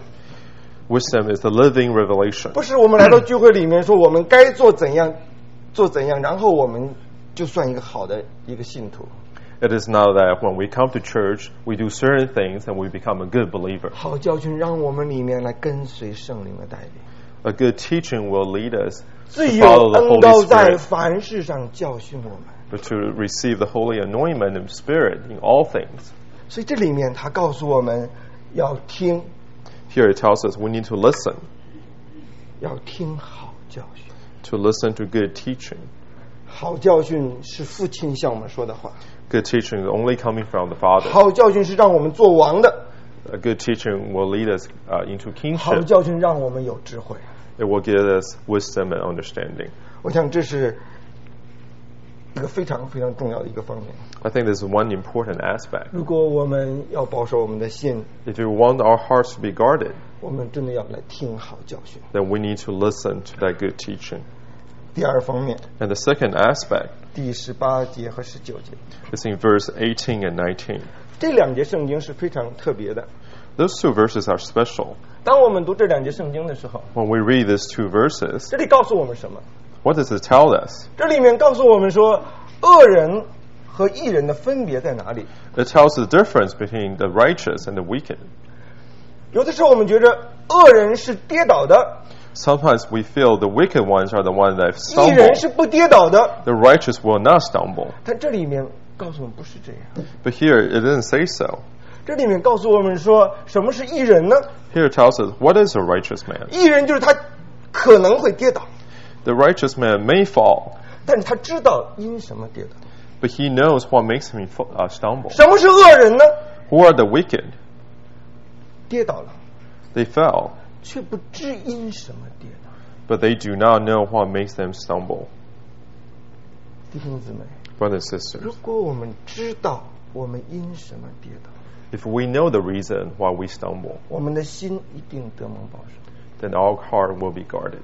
Wisdom is the living revelation. 不是我们来到聚会里面说我们该做怎样，做怎样，然后我们就算一个好的一个信徒。 It is not that when we come to church, we do certain things and we become a good believer. 好教训让我们里面来跟随圣灵的带领， A good teaching will lead us to 最有 follow the 恩膏 Holy 在 Spirit, 凡事上教训我们。 but to receive the holy anointment of Spirit in all things. 所以这里面他告诉我们要听， Here it tells us we need to listen, 要听好教训。 to listen to good teaching. 好教训是父亲向我们说的话， Good teaching is only coming from the Father. 好教训是让我们做王的， A good teaching will lead us into 好 kingship. 教训让我们有智慧。 It will give us wisdom and understanding. 我想这是一个非常非常重要的一个方面。 I think this is one important aspect. 如果我们要保守我们的心， If you want our hearts to be guarded, 我们真的要来听好教训。 then we need to listen to that good teaching. 第二方面， And the second aspect 第18节和19节， is in verse 18 and 19. 这两节圣经是非常特别的。 Those two verses are special. 当我们读这两节圣经的时候， When we read these two verses, 这里告诉我们什么？ what does it tell us? 这里面告诉我们说，恶人和义人的分别在哪里？ It tells the difference between the righteous and the wicked. 有的时候我们觉着恶人是跌倒的， Sometimes we feel the wicked ones are the ones that 义人 stumble. 是不跌倒的。 The righteous will not stumble. 但这里面告诉我们不是这样。 But here it didn't say so. 这里面告诉我们说，什么是义人呢？ Here it tells us what is a righteous man. 义人就是他可能会跌倒， The righteous man may fall, 但是他知道因什么跌倒。 but he knows what makes him stumble. 什么是恶人呢？ Who are the wicked? 跌倒了， They fell, 却不知因什么跌倒。 but they do not know what makes them stumble. 弟兄姊妹， Brothers and 如 sisters, 果我们知道我们因什么跌倒， if we know the reason why we stumble, 我们的心一定得蒙保守。 then our heart will be guarded.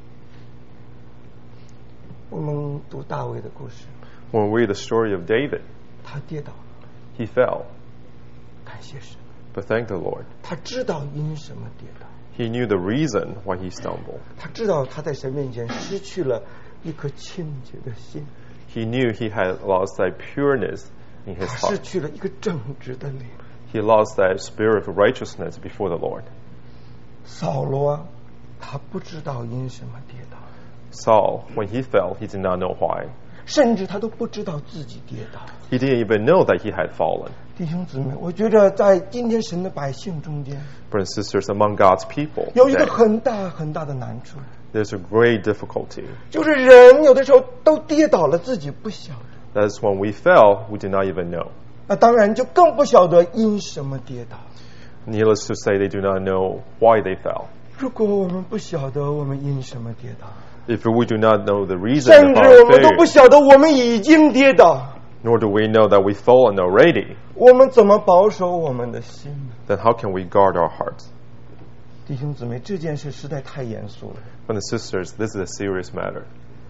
我们读大卫的故事， When we read the story of David, 他跌倒了， he fell, 感谢神， but thank the Lord. 他知道因什么跌倒， He knew the reason why he stumbled. 他知道他在神面前失去了一颗清洁的心， He knew he had lost that pureness in his 他失 heart. 去了一个正直的灵。 He lost that spirit of righteousness before the Lord. 扫罗，他不知道因什么跌倒， Saul, when he fell, he did not know why. 甚至他都不知道自己跌倒。 He didn't even know that he had fallen. 弟兄姊妹，我觉得在今天神的百姓中间， Brothers and sisters, among God's people, 有一个 today, 很大很大的难处， there's a great difficulty. 就是人有的时候都跌倒了，自己不晓得。 That is when we fell, we did not even know. 那当然就更不晓得因什么跌倒。 Needless to say, they do not know why they fell. 如果我们不晓得我们因什么跌倒， If we do not know the reason 甚 of 至 our 我们都不 failure, 晓得我们已经跌倒， nor do we know that we've fallen already, 我们怎么保守我们的心呢？ then how can we guard our hearts? 弟兄姊妹，这件事实在太严肃了。 Brothers and sisters, this is a serious matter.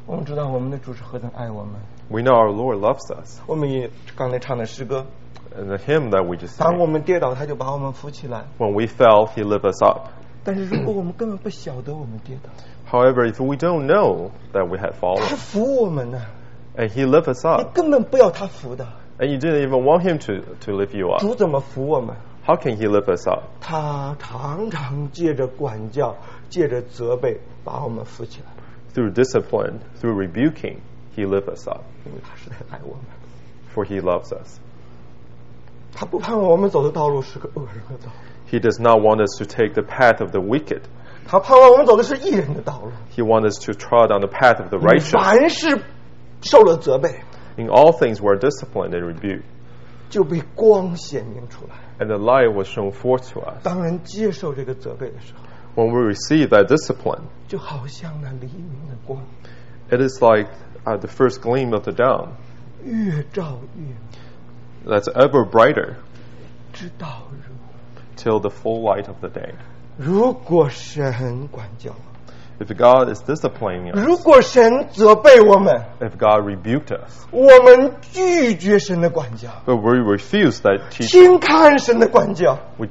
我们知道我们的主是何等爱我们。 We know our Lord loves us. 我们也刚才唱的诗歌， And the hymn that we just 当我 sang, 们跌倒，他就把我们扶起来。 when we fell, He lifted us up. 但是如果我们根本不晓得我们跌倒， However, if we don't know that we had 他 fallen, 扶我们呢， and He lifted us 你 up, 根本不要他扶的。 and you didn't even want Him to lift you up, 主怎么扶我们？ how can He lift us up? 他常常借着管教，借着责备，把我们扶起来， Through discipline, through rebuking, He lifts us up, 因为他实在爱我们。 for He loves us. 他不盼望我们走的道路是个恶人的道路， He does not want us to take the path of the wicked. 他盼望我们走的是义人的道路。 He wants us to trod on the path of the righteous. 凡是受了责备， In all things, we're disciplined and rebuked, 就被光显明出来。 and the light was shown forth to us. 当人接受这个责备的时候， When we receive that discipline, 就好像那黎明的光， it is like the first gleam of the dawn 越照越明， that's ever brighter 直到如。 till the full light of the day. 如果神管教， If God is disciplining us, 如果神责备我们， if God rebuked us, 我们拒绝神的管教， but we refuse that teaching, 轻看神的管教， we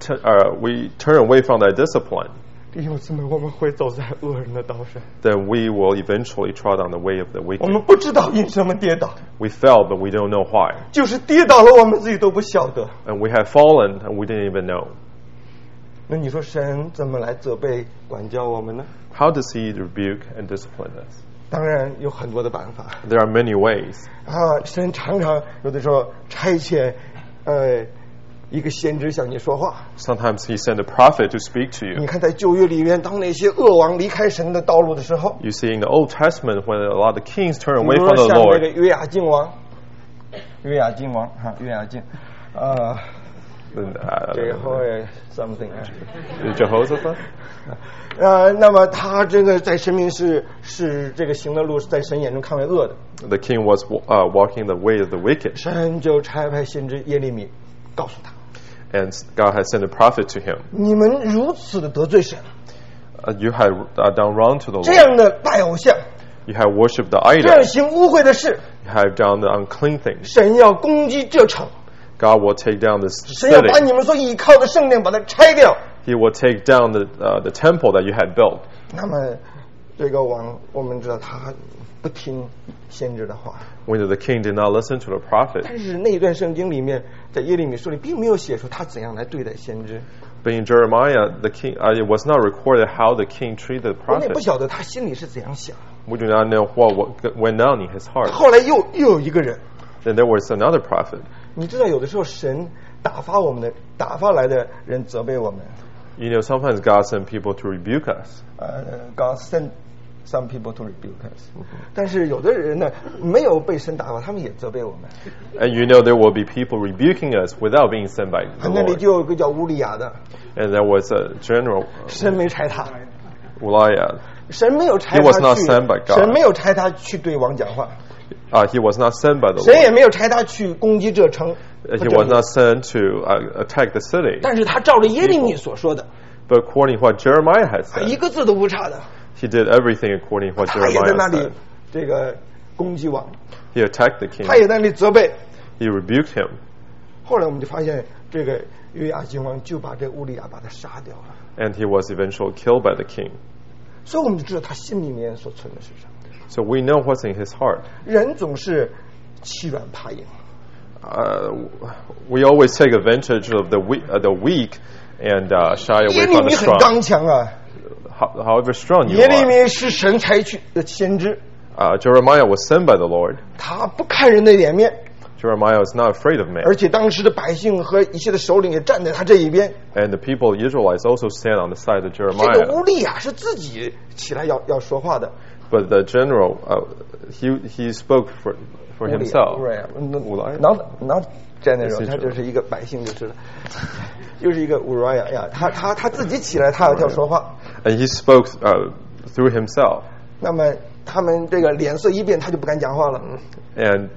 turn away from that discipline, 弟兄姊妹，我们会走在恶人的道上。 then we will eventually trod on the way of the 我 wicked. 们不知道因什么跌倒， We fell, but we don't know why. 就是跌倒了，我们自己都不晓得。 And we have fallen, and we didn't even know. 那你说神怎么来责备管教我们呢？ How does He rebuke and discipline us? 当然有很多的办法 There are many ways. 啊。神常常有的时候差遣一个先知向你说话。 Sometimes He sent a prophet to speak to 你 you. 看在旧约里面，当那些恶王离开神的道路的时候， You see in the Old Testament when a lot of kings turn 比 away 如 from 说 the 像那个 Lord. 约雅敬王，约雅敬王哈，约雅敬， Then, 这个后面 something 啊。 Jehoshaphat? 那么他这个在神明是这个行的路是在神眼中看为恶的， The king was walking the way of the wicked, 神就差派先知耶利米告诉他， and God had sent a prophet to him. 你们如此的得罪神， You had done wrong to the 这 Lord. 样的拜偶像， You have worshipped the 这样 idol. 行污秽的事， You have done the unclean things. 神要攻击这城， God will take down this 神要把 city. 你们所倚靠的圣殿把它拆掉。 He will take down the temple that you had built. 那么这个王，我们知道他不听先知的话， When the king did not listen to the prophet. 但是那一段圣经里面，在耶利米书里并没有写出他怎样来对待先知， But in Jeremiah, the king, it was not recorded how the king treated the 我们也 prophet. 不晓得他心里是怎样想。 We do not know what went on in his heart. 后来又有一个人， Then there was another prophet. 你知道有的时候神打发来的人责备我们。 You know, sometimes God sends people to rebuke us. God sent some people to rebuke us，但是有的人呢没有被神打发，他们也责备我们。 And you know there will be people rebuking us without being sent by the 那里 Lord. 就有一个叫乌利亚的， And there was a general 神没差他， Uriah. 神没有差 He was 他 not 去， sent by God. 神没有差他去对王讲话， He was not sent by the 神也 Lord. 没有差他去攻击这城。 He was not sent to attack the city. 但是他照着耶利米所说的， But according to what Jeremiah had 一 said, 个字都不差的， he did everything according to what 他也在 Jeremiah 那里 said. 这个攻击王， He attacked the king. 他也在那里责备。 He rebuked him. 后来我们就发现，这个约雅敬王就把这乌利亚把他杀掉了。 And he was eventually killed by the king. 所以我们就知道他心里面所存的是什么。 So we know what's in his heart. 人总是欺软怕硬， We always take advantage of the weak and shy 耶 away 利 from 米 the 很 strong. 刚强啊， However strong you 耶利 are. 米是神才去的先知， Jeremiah was sent by the Lord. 他不看人的脸面， Jeremiah was not afraid of man. 而且当时的百姓和一切的首领也站在他这一边。 And the people, Israelites, also stand on the side of 这个 Jeremiah. 乌利亚是自己起来要说话的， But the general, he spoke for 乌利亚 himself. ，not general， Essential 他就是一个百姓就是了，就是一个乌拉雅呀，他自己起来他要说话， And he spoke through himself. 那么他们这个脸色一变，他就不敢讲话了。 And,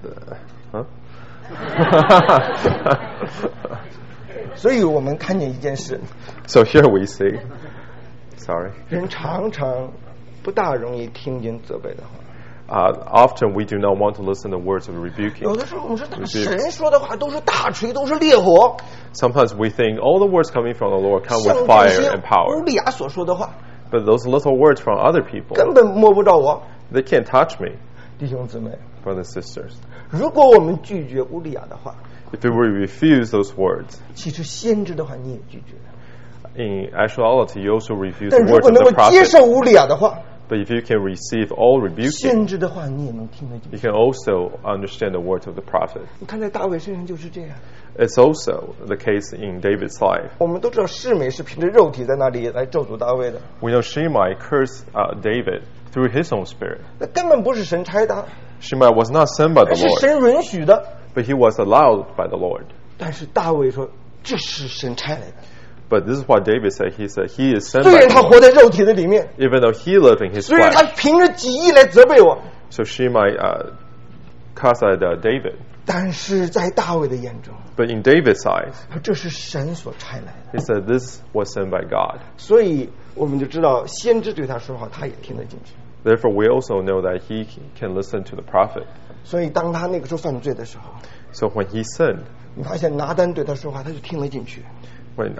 所以我们看见一件事， so here we see, sorry, 人常常不大容易听见责备的话。 often we do not want to listen to words of 有 rebuking. 的时候我们说，神说的话都是大锤，都是烈火， Sometimes we think all the words coming from the Lord come 像 with 这 fire 些 and 乌 power. 利亚所说的话， But those little words from other people, 根本摸不着我。 they can't touch me, 弟兄姊妹， brothers and sisters. 如果我们拒绝乌利亚的话， If we refuse those words, 其实先知的话你也拒绝。 in actuality, you also refuse 但 the 如 words 果 of 能 the 够接 prophet. 受乌利亚的话， But if you can receive all rebuking, 先知的话你也能听得进 you 去。 can also understand the words of the prophet. 你看在大卫身上就是这样。 It's also the case in David's life. 我们都知道示每是凭着肉体在那里来咒诅大卫的， We know Shimei cursed David through his own spirit. 那根本不是神差的， Shimei was not sent by 而 the 是 Lord, 神允许的。 but he was allowed by the Lord. 但是大卫说这是神差来的， But this is what David said. He said he is sent 虽 by 然 the 他 Lord, 活在肉体的里面， even though he lived in his 虽然他 flesh. 凭着己意来责备我， So Shimei cussed at David. 但是在大卫的眼中， But in David's eyes, 他这是神所差来的， he said this was sent by God. 所以我们就知道先知对他说话，他也听得进去。 Therefore, we also know that he can listen to the prophet. 所以当他那个时候犯罪的时候， So when he sinned, 你发现拿单对他说话，他就听得进去。 when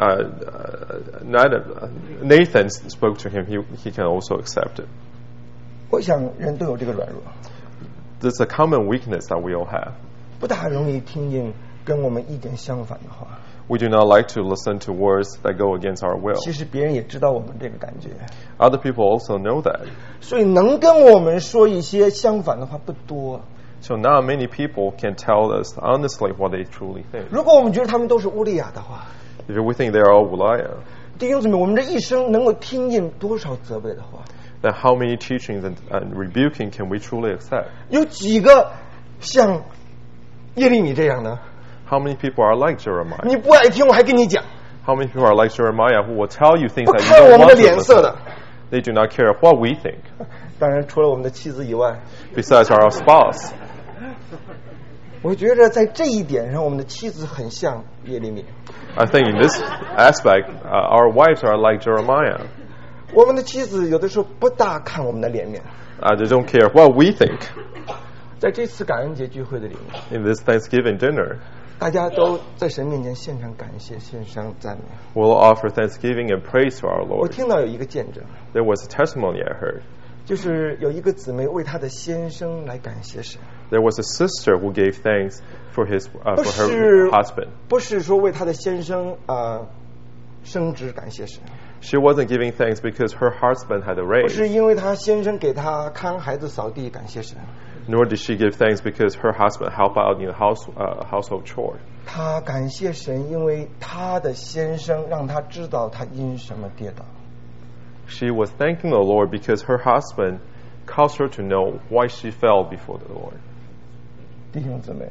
Nathan spoke to him, he can also accept it. 我想人都有这个软弱， This is a common weakness that we all have. 不大容易听见跟我们意见相反的话。 We do not like to listen to words that go against our will. 其实别人也知道我们这个感觉， Other people also know that. 所以能跟我们说一些相反的话不多。 So not many people can tell us honestly what they truly think. 如果我们觉得他们都是乌利亚的话， If we think they are all Uriah, 弟兄姊妹，我们这一生能够听见多少责备的话？ then how many teachings and rebuking can we truly accept? 有几个像耶利米这样的？ How many people are like Jeremiah? 你不爱听，我还跟你讲， How many people are like Jeremiah who will tell you things 不 that you 看我 don't 们的 want to 脸色 listen? 的。 They do not care what we think. 当然，除了我们的妻子以外， Besides our spouse, 我觉得在这一点上，我们的妻子很像耶利米。 I think in this aspect, our wives are like Jeremiah. 我们的妻子有的时候不大看我们的脸面。 They don't care what we think. 在这次感恩节聚会的里面， In this Thanksgiving dinner, 大家都在神面前献上感谢，献上赞美。 we'll offer thanksgiving and praise to our 我 Lord. 听到有一个见证， There was a testimony I heard. 就是有一个姊妹为她的先生来感谢神， There was a sister who gave thanks for her 不是 husband. 不是说为她的先生升职感谢神， She wasn't giving thanks because her husband had a 不 raise, 是因为她先生给她看孩子扫地感谢神， nor did she give thanks because her husband helped out in the household chore. 她感谢神，因为她的先生让她知道她因什么跌倒。 She was thanking the Lord because her husband caused her to know why she fell before the Lord. 弟兄姊妹，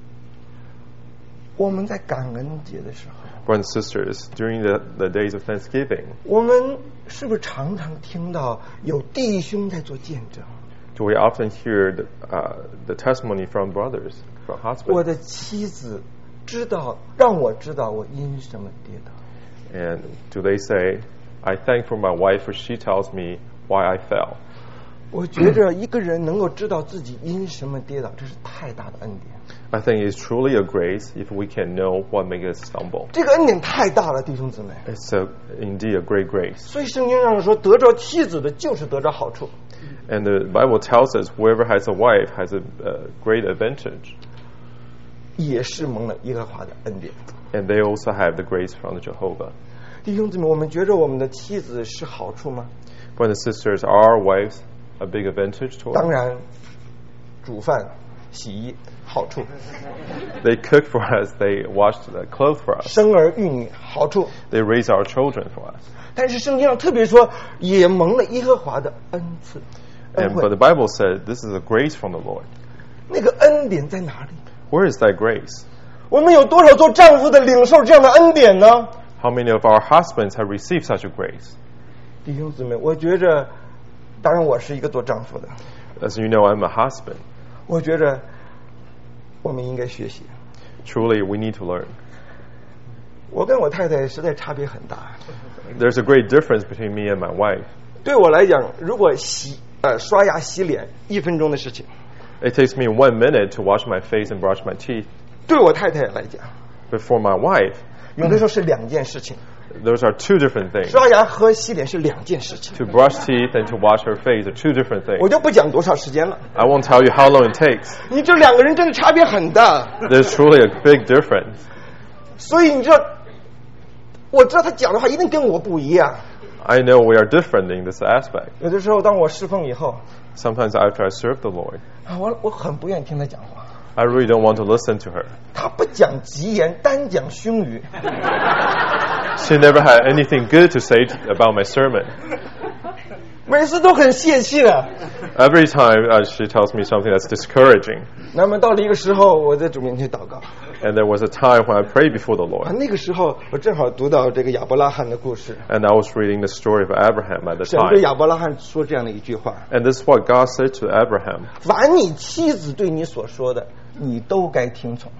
我们在感恩节的时候， Brothers and sisters, during the days of Thanksgiving, 我们是不是常常听到有弟兄在做见证？ do we often hear the testimony from brothers, from 我 husbands? 的妻子知道，让我知道我因什么跌倒。 And do they say, I thank for my wife for she tells me why I fell? 我觉着一个人能够知道自己因什么跌倒，这是太大的恩典。 I think it's truly a grace if we can know what makes us stumble. 这个恩典太大了，弟兄姊妹。 It's indeed a great grace. 所以圣经上说，得着妻子的就是得着好处。 And the Bible tells us whoever has a wife has a great advantage. 也是蒙了耶和华的恩典。 And they also have the grace from Jehovah. 弟兄姊妹，我们觉着我们的妻子是好处吗？ Brothers and sisters, are our wives a big advantage to 当 us? 然，煮饭、洗衣好处， They cook for us, they wash the clothes for us, 生儿育女好处。 they raise our children for us. 但是圣经上特别说，也蒙了耶和华的恩赐。恩 But 惠 the Bible said this is a grace from the Lord. 那个恩典在哪里？ Where is that grace? 我们有多少做丈夫的领受这样的恩典呢？ How many of our husbands have received such a grace? 弟兄姊妹，我觉着，当然我是一个做丈夫的， As you know, I'm a husband. 我觉着我们应该学习。 Truly, we need to learn. 我跟我太太实在差别很大。 There's a great difference between me and my wife. 对我来讲，如果洗刷牙洗脸1分钟的事情， It takes me 1 minute to wash my face and brush my teeth. 对我太太来讲， But for my wife, 有的时候是2件事情。 those are 2 different things. 刷牙和洗脸是2件事情， To brush teeth and to wash her face are 2 different 我 things. 就不讲多少时间了。 I won't tell you how long it takes. 你这2个人真的差别很大， There's truly a big difference. 所以你知道，我知道他讲的话一定跟我不一样。 I know we are different in this aspect. 有的时候，当我侍奉以后， Sometimes after I serve the Lord, 我很不愿意听他讲话。 I really don't want to listen to her. 他不讲吉言，单讲凶语。 She never had anything good to say about my sermon. 每次都很泄气的。 Every time she tells me something that's discouraging. 那么到了一个时候，我在主面前祷告。 And there was a time when I prayed before the Lord. 那个时候，我正好读到这个亚伯拉罕的故事。 And I was reading the story of Abraham at the 神对 time. 亚伯拉罕说这样的一句话： And this is what God said to Abraham. 凡你妻子对你所说的，你都该听从。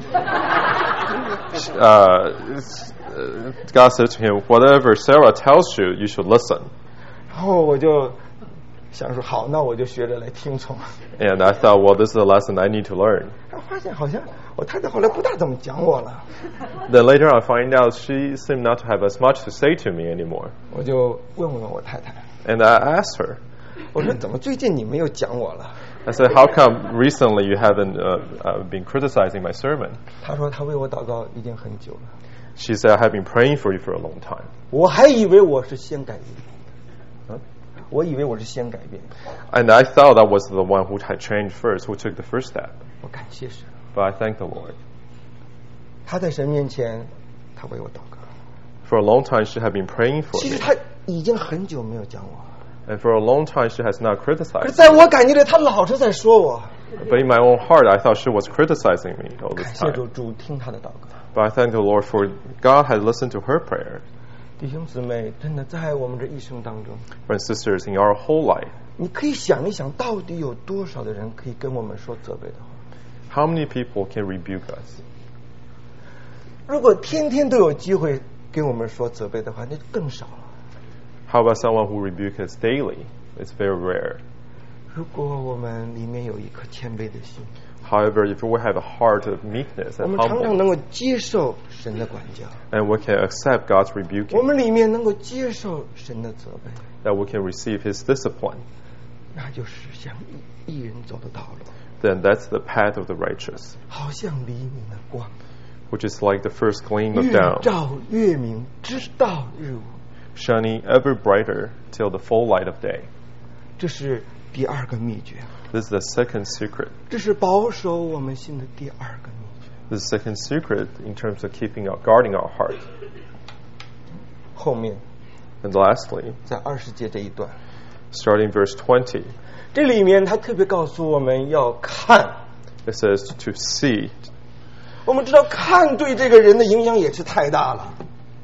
God said to him, whatever Sarah tells you, you should listen. 然后我就想说，好，那我就学着来听从。 And I thought, well, this is a lesson I need to learn. 发现好像我太太后来不大怎么讲我了， Then later I find out she seemed not to have as much to say to me anymore. 我就问我太太， And I asked her, 我说怎么最近你没有讲我了？ I said, how come recently you haven't been criticizing my sermon? 她说她为我祷告已经很久了。 She said, I have been praying for you for a long time. 我还以为我是先改变， Huh? 我以为我是先改变。 And I thought I was the one who had changed first, who took the first step. 我感谢神， But I thank the Lord. 她在神面前，她为我祷告。 For a long time, she had been praying for 其实 me. 她已经很久没有讲我， And for a long time, she has not 可是 criticized. 在我感觉里，她老是在说我。 But in my own heart, I thought she was criticizing me all 感 this 谢主， time. 主听她的祷告。 But I thank the Lord for God had listened to her prayer. 弟兄姊妹，真的在我们这一生当中， Friends and sisters, in our whole life, 你可以想一想，到底有多少的人可以跟我们说责备的话？ how many people can rebuke us? 如果天天都有机会跟我们说责备的话，那就更少了。 How about someone who rebukes us daily? It's very rare. 如果我们里面有一颗谦卑的心， However, if we have a heart of meekness 我 and 们常常 humble, 能够接受神的管教， and we can accept God's 我 rebuking, 们里面能够接受神的责备， that we can receive His discipline, 那就是像义人走的道路， then that's the path of the righteous, 好像黎明的光， which is like the first gleam of 越 dawn, 照越明，直到日午。 shining ever brighter till the full light of day. 这是第二个秘诀， This is the second secret. 这是保守我们心的第二个秘诀。 The second secret in terms of guarding our heart. 后面 And lastly, 在20节这一段， starting verse 20, 这里面他特别告诉我们要看。 it says to see. 我们知道看对这个人的影响也是太大了。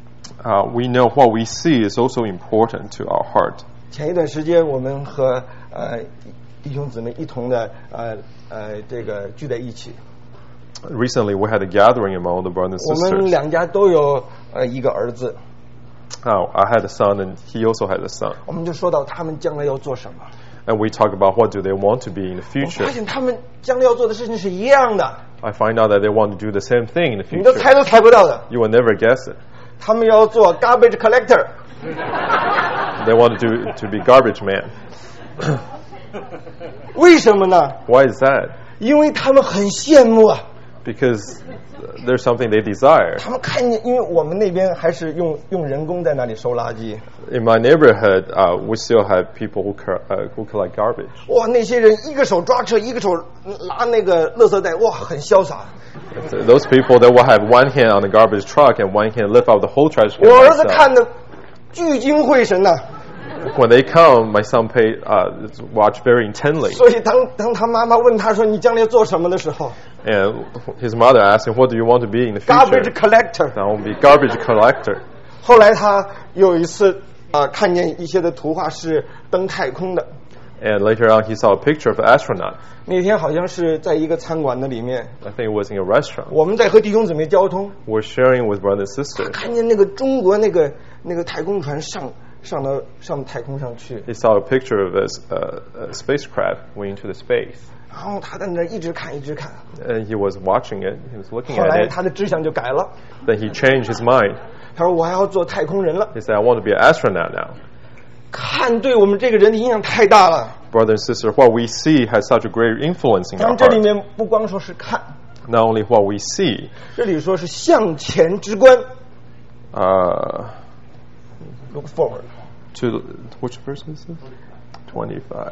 We know what we see is also important to our heart. 前一段时间，我们和弟兄姊妹一同的这个聚在一起。 Recently, we had a gathering among the brothers and 我们 sisters. 两家都有一个儿子， I had a son, and he also had a son. 我们就说到他们将来要做什么。 And we talk about what do they want to be in the 我 future. 发现他们将来要做的事情是一样的， I find out that they want to do the same thing in the 你都 future. 猜都猜不到的。 You will never guess it. 他们要做 garbage collector， They want to be garbage man. 为什么呢？ Why is that? 因为他们很羡慕啊。 Because there's something they desire. 他们看见，因为我们那边还是用人工在那里收垃圾。 In my neighborhood, we still have people who collect garbage. 哇，那些人一个手抓车，一个手拉那个垃圾袋，哇，很潇洒。 Those people that will have one hand on the garbage truck and one hand lift up the whole trash can. 我儿子 myself. 看的聚精会神呐、 When they come, my son watch very intently. 所以当他妈妈问他说你将来要做什么的时候 And his mother asked him, "What do you want to be in the ，garbage future?" collector。 I want to be garbage collector. 后来他有一次看见一些的图画是登太空的， And later on, he saw a picture of an astronaut. 那天好像是在一个餐馆的里面， I think it was in a restaurant. 我们在和弟兄姊妹交通， We're sharing with brothers and sisters. 看见那个中国那个太空船上到太空上去， He saw a picture of a spacecraft going into the space. 然后他在那一直看， And he was watching it. He was looking 后 at 来 it. 他的志向就改了， Then he changed his mind. 他说我还要做太空人了。 He said, I want to be an astronaut now. 看对我们这个人的影响太大了。 Brother and sister, what we see has such a great influence in 咱 our 们这里 heart. 面不光说是看， Not only what we see, 这里说是向前之观 ，look forward。 to which verse is this? 25.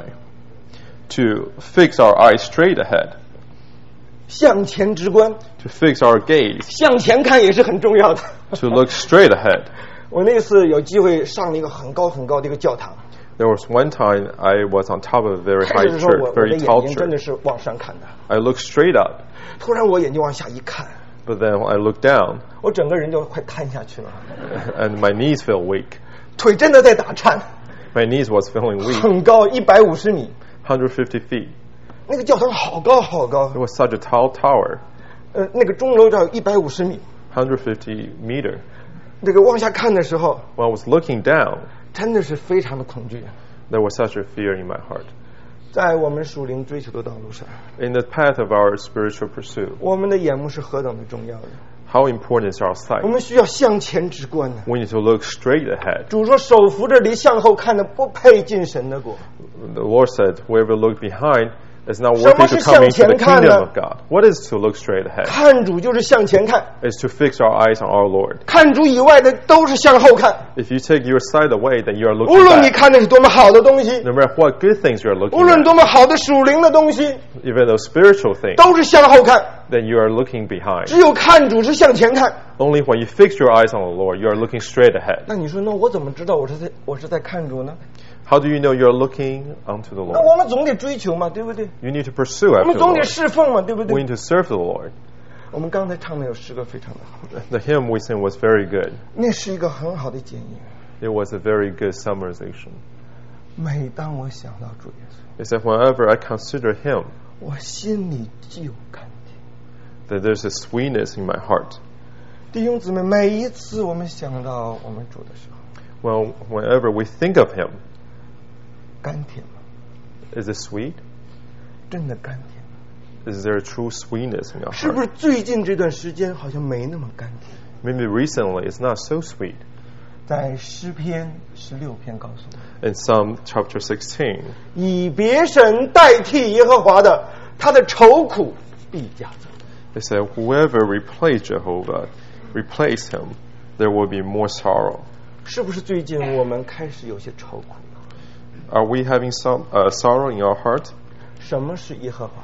To fix our eyes straight ahead. 向前之观， To fix our gaze. 向前看也是很重要的。 To look straight ahead. 我那次有机会上了一个很高的一个教堂， There was one time I was on top of a very 开 high 始的时候 church, 我的 very 眼 tall 睛真的 church. 是往上看的， I looked straight up, 突然我眼睛往下一看， but then I looked down, 我整个人就快瘫下去了， and my knees felt weak. 腿真的在打颤， My knees was feeling weak. 很高，150米， 150 feet. 那个教堂好高好高 It，was such a tall tower, 那个钟楼只有150米， 150 meter. 那个往下看的时候， When I was looking down, 真的是非常的恐惧。 there was such a fear in my heart. 在我们属灵追求的道路上， In the path of our spiritual pursuit, 我们的眼目是何等的重要的， how important is our 我 sight? 们需要向前直观的。 We need to look straight ahead. 主说：“手扶着犁向后看的，不配进神的国。” The Lord said, whoever look behind is not 什么 worthy 是 to come into 向前 the 看呢？ kingdom of God. What is to look straight ahead? 看主就是向前看， Is to fix our eyes on our Lord. 看主以外的都是向后看。 If you take your sight away, then you are 无 looking 论你 back. 看的是多么好的东西， No matter what good things you are 无 looking 论 at, 多么好的属灵的东西， even those spiritual things, 都是向后看。 then you are looking behind. 只有看主是向前看。 Only when you fix your eyes on the Lord, you are looking straight ahead. 那你说，那我怎么知道我是在看主呢？ How do you know you are looking unto the 那 Lord? 我们总得追求嘛，对不对？ You need to pursue 我 after 们 the 总得 Lord. 侍奉嘛，对不 We 对？ need to serve the Lord. 我们刚才唱的有诗歌非常的好， The hymn we sang was very good. 那是一个很好的建议。 It was a very good summarization. 每当我想到主耶稣， It said, whenever I consider Him, 我心里就甘甜。 that there's a sweetness in my heart. 弟兄姊妹，每一次我们想到我们主的时候， Well, whenever we think of Him, 甘甜吗？ is it sweet? 真的甘甜吗？ Is there a true sweetness in our 是不 heart? 是最近这段时间好像没那么甘甜？ Maybe recently it's not so sweet. 在诗篇16篇告诉我， In Psalm chapter 16, 以别神代替耶和华的，他的愁苦必加增。 it said, whoever replace Jehovah, replace Him, there will be more sorrow. 是不是最近我们开始有些愁苦？ Are we having some sorrow in our heart? 什么是耶和华？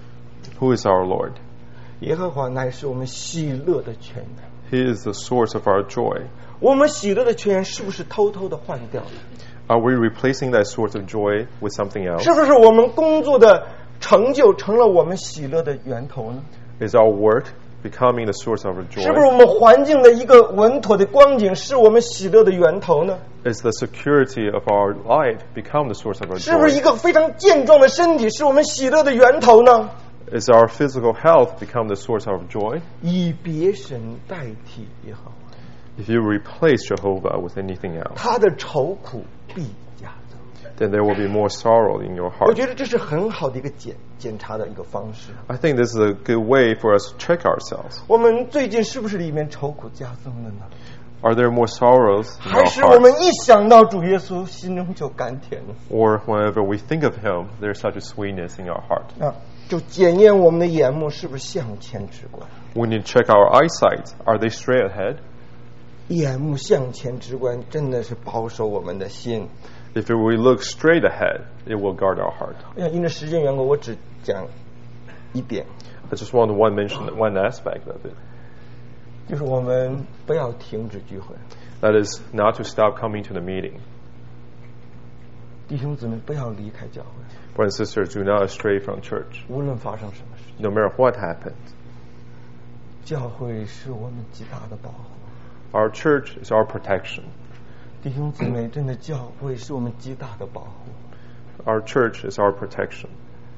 Who is our Lord? 耶和华乃是我们喜乐的泉源。 He is the source of our joy. 我们喜乐的泉源是不是偷偷的换掉了？ Are we replacing that source of joy with something else? 是不是我们工作的成就成了我们喜乐的源头呢？ Is our work becoming the source of our 是不是 joy? 我们环境的一个稳妥的光景是我们喜乐的源头呢？ Is the security of our life become the source of our 是不是一 joy? 个非常健壮的身体是我们喜乐的源头呢？ Is our physical health become the source of joy? 以别神代替耶和华， If you replace Jehovah with anything else, 他的愁苦必加增。 then there will be more sorrow in your 我 heart. 觉得这是很好的一个检查的一个方式。 I think this is a good way for us to check ourselves. 我们最近是不是里面愁苦加增了呢？ Are there more sorrows in 还 our 是我们 heart? 一想到主耶稣，心中就甘甜了？ Or whenever we think of Him, there's such a sweetness in our heart? 啊，就检验我们的眼目是不是向前直观。 We need to check our eyesight. Are they straight ahead? 眼目向前直观，真的是保守我们的心。 If we look straight ahead, it will guard our heart. 哎呀，因为时间缘故，我只讲一点， I just want to mention one aspect of it. 就是我们不要停止聚会， That is not to stop coming to the meeting. 弟兄姊妹不要离开教会， Brothers and sisters, do not stray from church. 无论发生什么事， No matter what happens, 教会是我们极大的保护。 our church is our protection. 弟兄姊妹，真的教会是我们极大的保护。 Our church is our protection.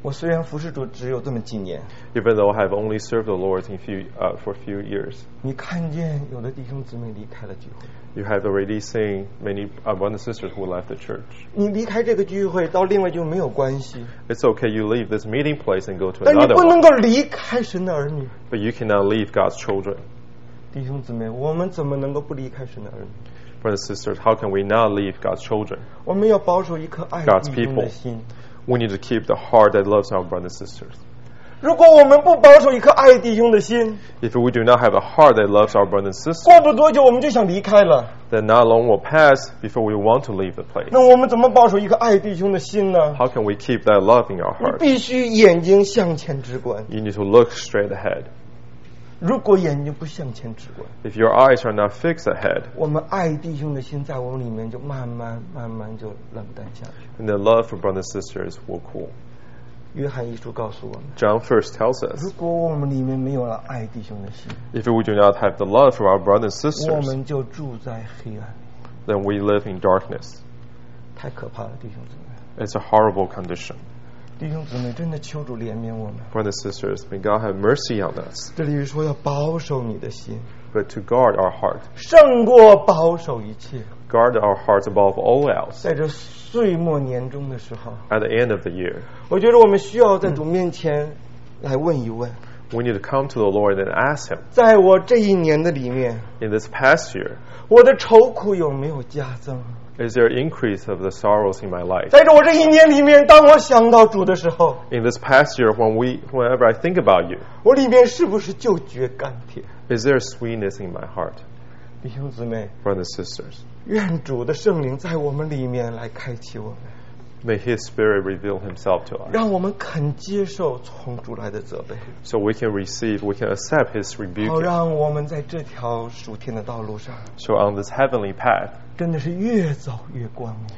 我虽然服侍主只有这么几年， Even though I have only served the Lord for a few years, 你看见有的弟兄姊妹离开了聚会， you have already seen many brothers and sisters who left the church. 你离开这个聚会到另外就没有关系， It's okay, you leave this meeting place and go to 但你 another 不能 one, 够离开神的儿女。 but you cannot leave God's children. 弟兄姊妹，我们怎么能够不离开神的儿女？ Brothers and sisters, how can we not leave God's children? 我们要保守一颗爱 God's 弟兄的 people. 心。 We need to keep the heart that loves our brothers and sisters. 如果我们不保守一颗爱弟兄的心， If we do not have a heart that loves our brothers and sisters, 过不多久我们就想离开了。 then not long will pass before we want to leave the place. 那我们怎么保守一颗爱弟兄的心呢？ How can we keep that love in our 你 heart? 必须眼睛向前直观。 You need to look straight ahead. 如果眼睛不向前直观， If your eyes are not fixed ahead, 我们爱弟兄的心在我们里面就慢慢就冷淡下去。 then the love for brothers and sisters will cool. 约翰一书告诉我们， John first tells 如 us, 果我们里面没有了爱弟兄的心， if we do not have the love for our brothers and 我 sisters, 们就住在黑暗， then we live in darkness. 太可怕了，弟兄姊妹。 It's a horrible condition. 弟兄姊妹，真的求主怜悯我们。 Brothers and sisters, may God have mercy on us, 这里说要保守你的心， but to guard our heart. 胜过保守一切。 Guard our hearts above all else 在这岁末年终的时候， at the end of the year. 我觉得我们需要在主面前来问一问， We need to come to the Lord and ask Him, 在我这一年的里面， in this past year, 我的愁苦有没有加增？ is there an increase of the sorrows in my life? 在这我这一年里面，当我想到主的时候， In this past year, whenever I think about you, 我里面是不是就觉甘甜？ is there a sweetness in my heart? 弟兄姊妹， Brothers and sisters, 愿主的圣灵在我们里面来开启我们， may His Spirit reveal Himself to us, 让我们肯接受从主来的责备， so we can accept His 好 rebuke. 让我们在这条属天的道路上， So on this heavenly path, 真的是越走越光明。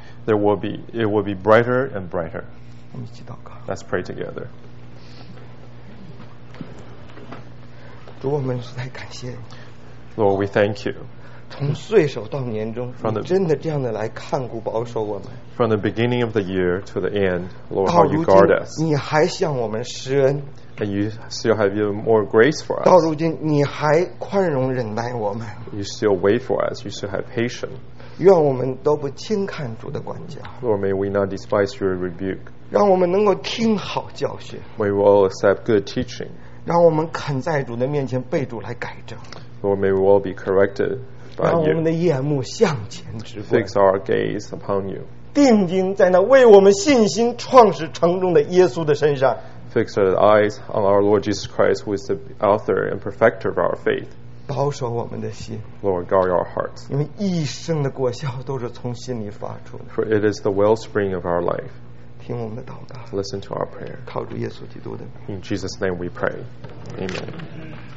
it will be brighter and brighter. 我们一起祷告， Let's pray together. 主，我们实在感谢你。 Lord, we thank you. 从岁首到年终， From 你 the- 真的这样的来看顾保守我们。 From the beginning of the year to the end, Lord, 到 how 如 you guard 今， us. 你还向我们施恩； And you still have even more grace for 到 us. 如今，你还宽容忍耐我们。 You still wait for us. You still have patience. 愿我们都不轻看主的管教， Lord, may we not despise your rebuke. 让我们能够听好教训， May we all accept good teaching. 让我们肯在主的面前被主来改正， Lord, may we all be corrected 让 by 我们 you. 的眼目向前直观， Fix our gaze upon you. 定睛在那为我们信心创始成终的耶稣的身上， Fix our eyes on our Lord Jesus Christ, who is the author and perfecter of our faith. 保守我们的心， Lord, guard our hearts. 因为一生的果效都是从心里发出的。 For it is the wellspring of our life. 听我们的祷告， Listen to our prayer. 靠主耶稣基督的名。 In Jesus' name we pray. Amen.